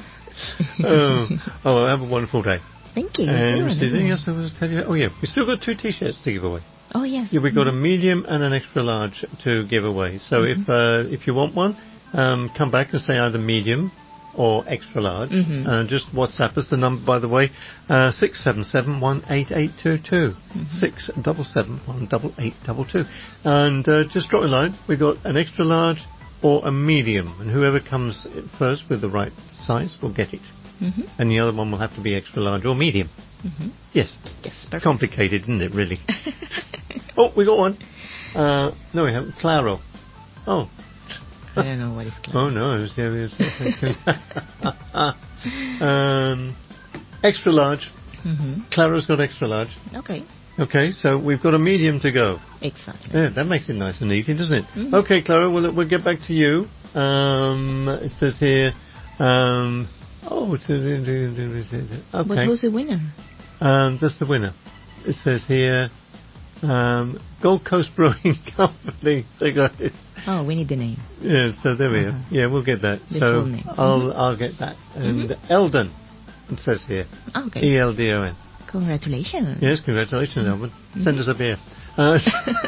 oh, oh, well, have a wonderful day. Thank you. And is there anything else I was to tell you? Oh, yeah, we still got two T-shirts to give away. Oh, yes. Yeah, we've got mm-hmm. a medium and an extra large to give away. So mm-hmm. if uh, if you want one, um, come back and say either medium or extra large. Mm-hmm. Uh, just WhatsApp us the number, by the way, uh, six seven seven, one eight eight two two. Mm-hmm. six seven seven, one eight eight two two. And uh, just drop a line. We've got an extra large or a medium. And whoever comes first with the right size will get it. Mm-hmm. And the other one will have to be extra large or medium. Mm-hmm. Yes. Yes, perfect. Complicated, isn't it, really? Oh, we got one. Uh, no, we haven't. Claro. Oh. I don't know what is Claro. Oh, no. It was, yeah, it was, um, extra large. Mm-hmm. Claro's got extra large. Okay. Okay, so we've got a medium to go. Exactly. Yeah, that makes it nice and easy, doesn't it? Mm-hmm. Okay, Clara, we'll, we'll get back to you. Um, it says here, um, oh, okay. But who's the winner? Um, that's the winner. It says here, um, Gold Coast Brewing Company. They got it. Oh, we need the name. Yeah, so there we uh-huh. are. Yeah, we'll get that. The so full name. I'll Mm-hmm. I'll get that. And Mm-hmm. Eldon, it says here. Okay. E L D O N. Congratulations. Yes, congratulations, Eldon. Mm-hmm. Send us a beer. Uh,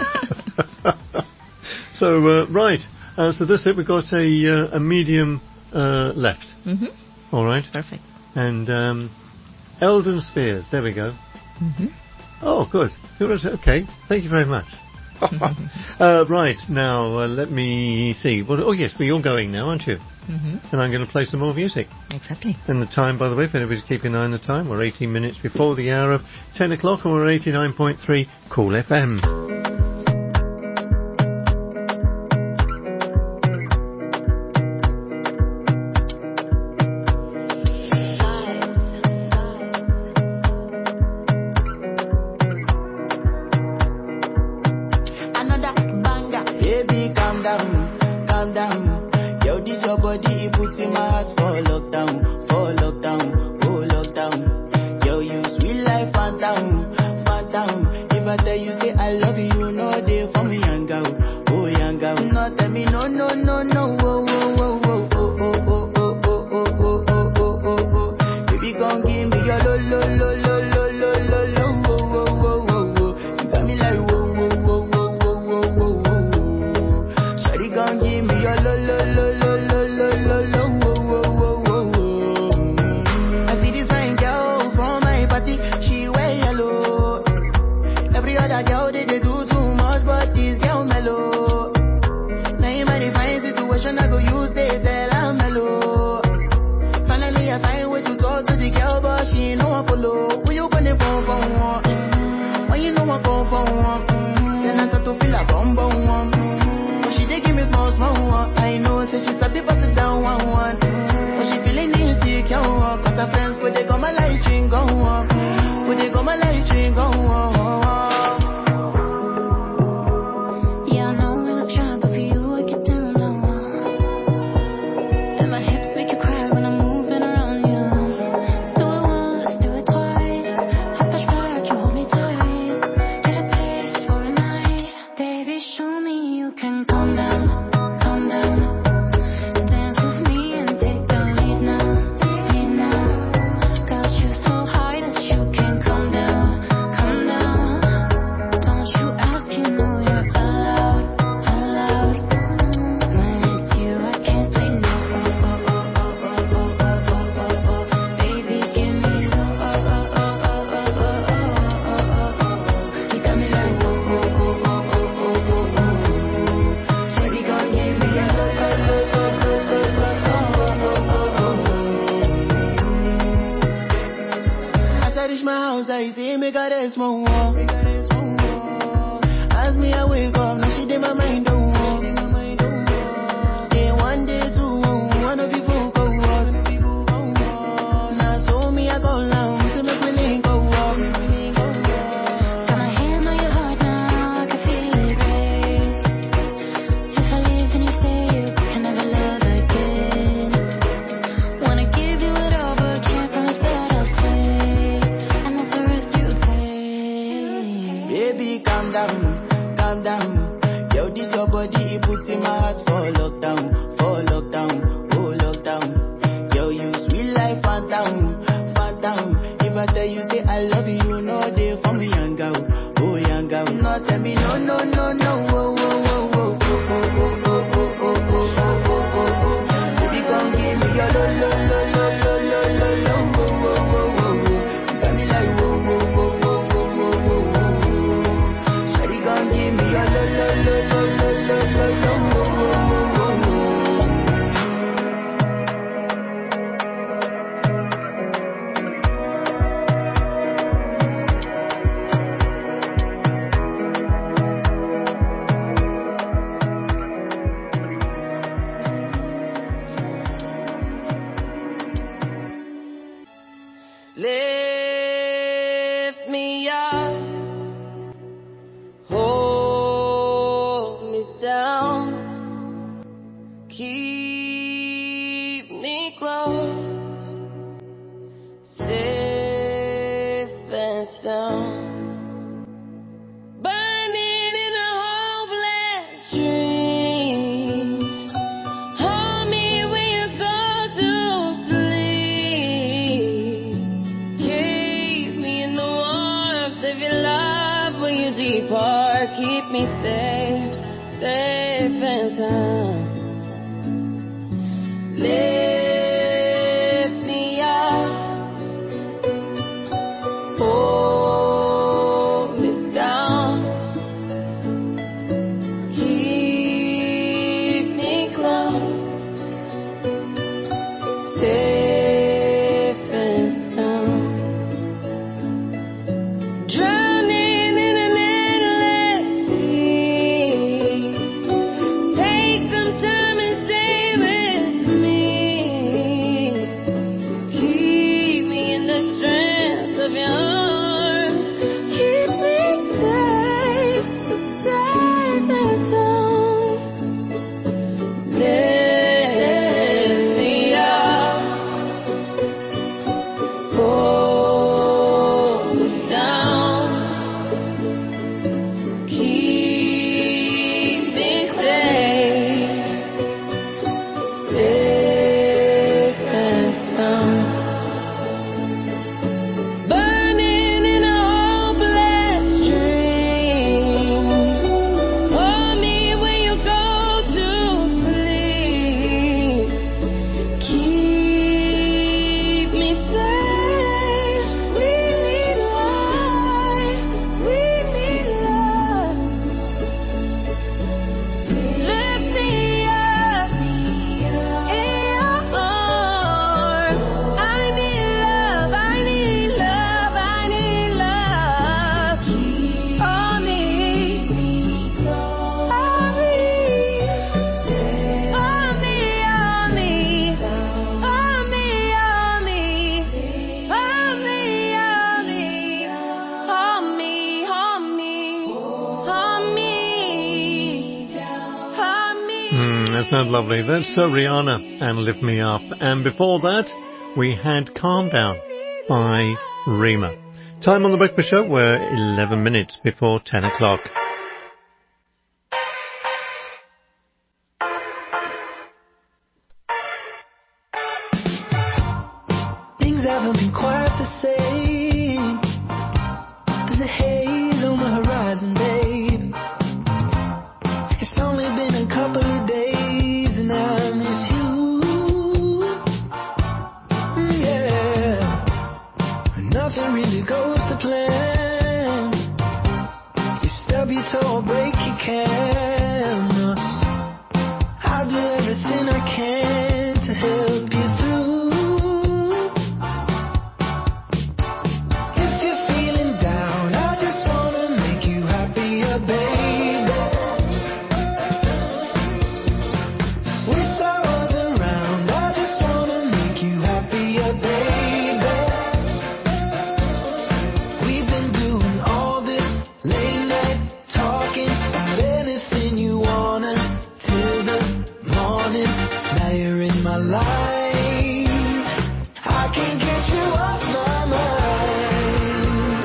so uh, right. Uh, so that's it. We've got a uh, a medium uh, left. Mm-hmm. All right. Perfect. And um, Eldon Spears. There we go. Mm-hmm. Oh, good. Okay. Thank you very much. uh, right, now, uh, let me see. What, oh, yes, we're all going now, aren't you? Mm-hmm. And I'm going to play some more music. Exactly. And the time, by the way, if anybody's keeping an eye on the time, we're eighteen minutes before the hour of ten o'clock, and we're eighty-nine point three Cool F M. Calm down, calm down. down. Keep me close, safe and sound. Burning in a hopeless dream. Hold me when you go to sleep. Keep me in the warmth of your love when you depart. Keep me safe, safe and sound. Lift me up, hold me down, keep me close, safe and sound. Drowning in an endless sea. Take some time and stay with me. Keep me in the strength of your arms. Keep me safe, safe and sound. Lift me up, hold me down, keep me safe, safe and sound. Burning in a hopeless dream. Hold me when you go to sleep. Keep me safe. We need life. We need love. Lift me up in your arms. I need love. I need love. I need love. Hold me. Hold me. Hold me. Hold me. Hold me. Hold me. Hold me. Hold me. Hold me. Hold me. Hold me. Mm, isn't that lovely? That's uh, Rihanna and Lift Me Up. And before that, we had Calm Down by Rima. Time on the Breakfast Show, we're eleven minutes before ten o'clock. Things haven't been quite the same. There's a haze on the horizon, babe. It's only been a couple of days and I miss you. Mm, yeah. Nothing really goes to plan. You stub your toe or break your can. I'll do everything I can to help you through. If you're feeling down, I just wanna make you happier, baby. Wish I was around, I just wanna make you happier, baby. We've been doing all this late night talking about anything you wanna till the morning. Now you're in my life. I can't get you off my mind.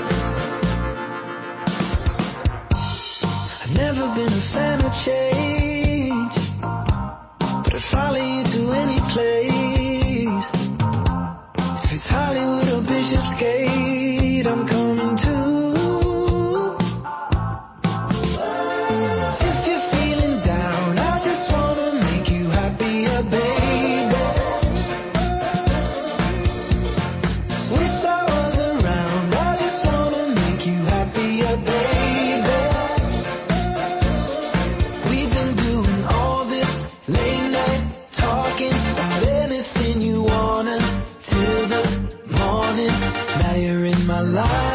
I've never been a fan of change, but I'd follow you to any place. If it's Hollywood or Bishopsgate, I'm coming too. If you're feeling down, I just wanna make you happier, baby. Wish I was around, I just wanna make you happier, baby. We've been doing all this late night talking about anything you wanna till the morning. Now you're in my life.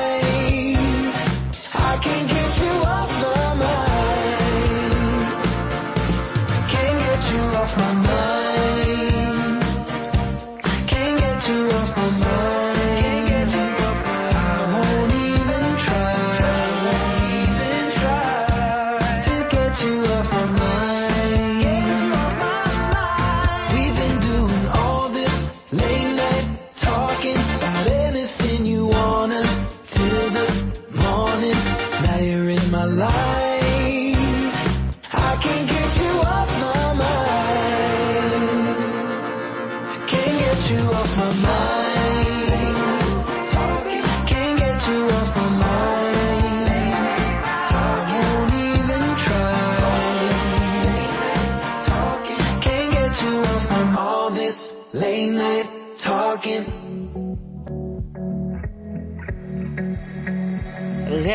I can't get you off my mind. Can't get you off my mind. Can't get you off my mind. I won't even try. To get you off my mind.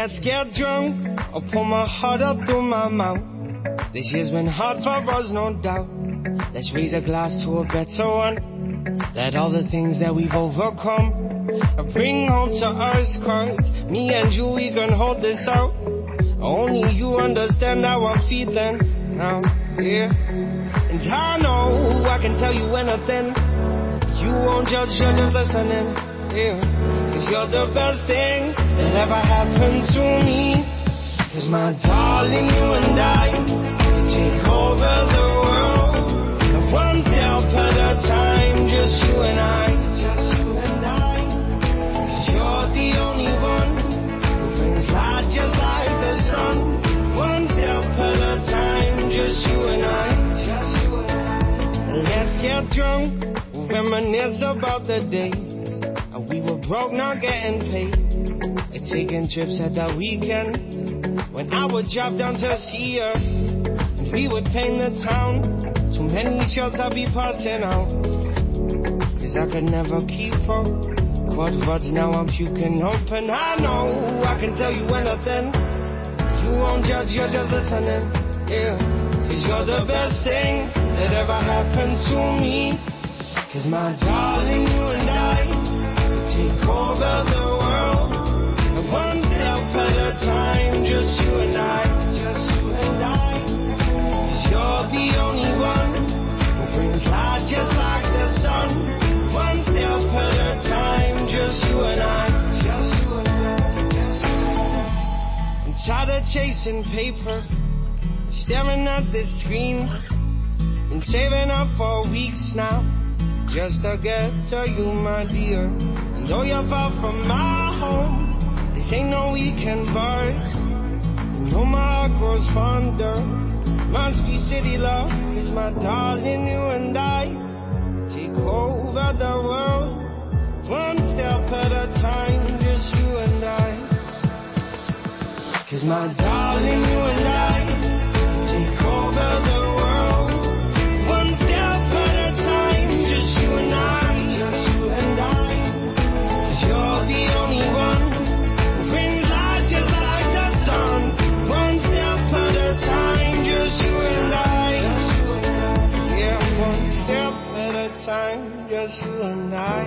let's get drunk. I'll pour my heart up through my mouth. This year's been hard for us, no doubt. Let's raise a glass to a better one. Let all the things that we've overcome bring home to us, cause me and you, we can hold this out. Only you understand how I'm feeling now, yeah. And I know I can tell you anything. You won't judge, you're just listening, yeah. Cause you're the best thing that ever happened to me. Cause my darling, you and I can take over the world, one step at a time, just you and I, just you and I. Cause you're the only one who brings light just like the sun, one step at a time, just you and I, just you and I. Let's get drunk, reminisce about the day we were broke, not getting paid, and taking trips at the weekend when I would drop down to see her, and we would paint the town. Too many shots I'll be passing out, cause I could never keep up. Quad rods, now I'm puking open. I know I can tell you anything. You won't judge, you're just listening, yeah. Cause you're the best thing that ever happened to me. Cause my darling, you and I take over the world, and one step at a time, just you and I, just you and I. Cause you're the only one who brings light just like the sun, one step at a time, just you and I, just you and I, just you and I. I'm tired of chasing paper, staring at this screen, been saving up for weeks now, just to get to you, my dear. And though you're far from my home, this ain't no weekend bar. You know my heart grows fonder. Must be city love, cause my darling, you and I take over the world, one step at a time, just you and I. Cause my darling, you and I take over the world, one step at a time, just you and I, just you and I. Cause you're the only one who brings light just like the sun, one step at a time, just you and I. Yeah, one step at a time, just you and I.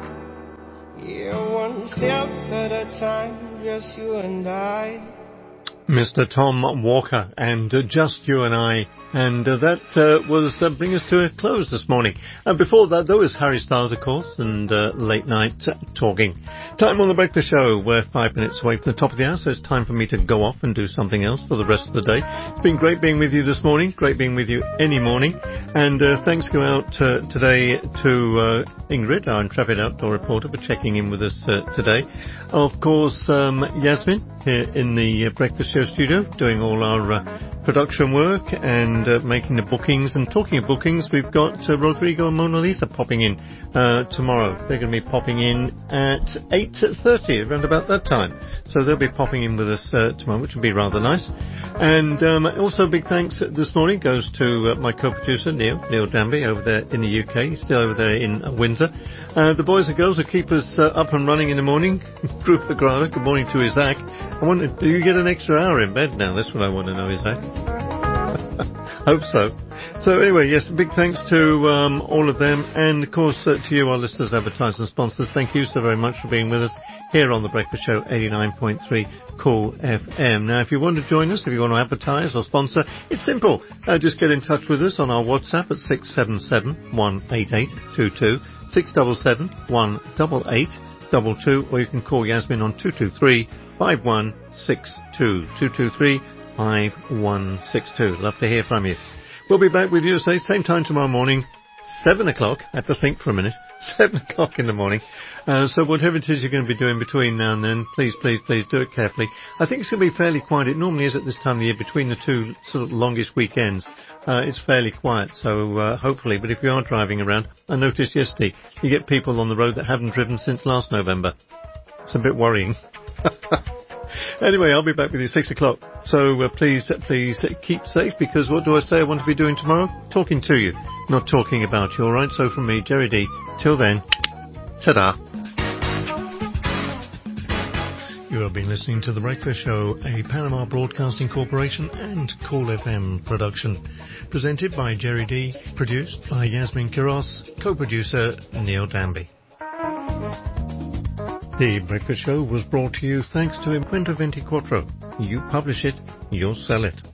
Yeah, one step at a time, just you and I. Mister Tom Walker and uh, Just You and I. And uh, that uh, was uh, bring us to a close this morning. And before that, there was Harry Styles, of course, and uh, Late Night uh, Talking. Time on the Breakfast Show. We're five minutes away from the top of the hour, so it's time for me to go off and do something else for the rest of the day. It's been great being with you this morning. Great being with you any morning. And uh, thanks go out uh, today to uh, Ingrid, our intrepid outdoor reporter, for checking in with us uh, today. Of course, um, Yasmin here in the uh, Breakfast Show studio, doing all our uh, production work and uh, making the bookings. And talking of bookings, we've got uh, Rodrigo and Mona Lisa popping in uh, tomorrow. They're going to be popping in at eight thirty, around about that time. So they'll be popping in with us uh, tomorrow, which will be rather nice. And um, also big thanks this morning goes to uh, my co-producer, Neil, Neil Danby, over there in the U K. He's still over there in uh, Windsor. Uh, the boys and girls who keep us uh, up and running in the morning. Drew Fagrada, good morning to Isaac. I wonder, do you get an extra hour in bed now? That's what I want to know, Isaac. Hope so. So anyway, yes, big thanks to um, all of them, and of course uh, to you, our listeners, advertisers and sponsors. Thank you so very much for being with us here on the Breakfast Show, eighty-nine point three Cool F M. Now, if you want to join us, if you want to advertise or sponsor, it's simple. Uh, just get in touch with us on our WhatsApp at six seven seven, one eight eight two two, six seven seven, one eight eight two two, or you can call Yasmin on two two three, five one six two, two two three, five one six two. Love to hear from you. We'll be back with you, say, same time tomorrow morning, seven o'clock. I have to think for a minute. seven o'clock in the morning. Uh, so whatever it is you're going to be doing between now and then, please, please, please do it carefully. I think it's going to be fairly quiet. It normally is at this time of the year, between the two sort of longest weekends. Uh, it's fairly quiet, so uh, hopefully. But if you are driving around, I noticed yesterday you get people on the road that haven't driven since last November. It's a bit worrying. Anyway, I'll be back with you six o'clock. So uh, please, please keep safe, because what do I say I want to be doing tomorrow? Talking to you, not talking about you, all right? So from me, Jerry D. Till then, ta-da. You're have been listening to The Breakfast Show, a Panama Broadcasting Corporation and Cool F M production. Presented by Jerry D, produced by Yasmin Quiroz, co-producer Neil Danby. The Breakfast Show was brought to you thanks to Imprenta veinticuatro. You publish it, you'll sell it.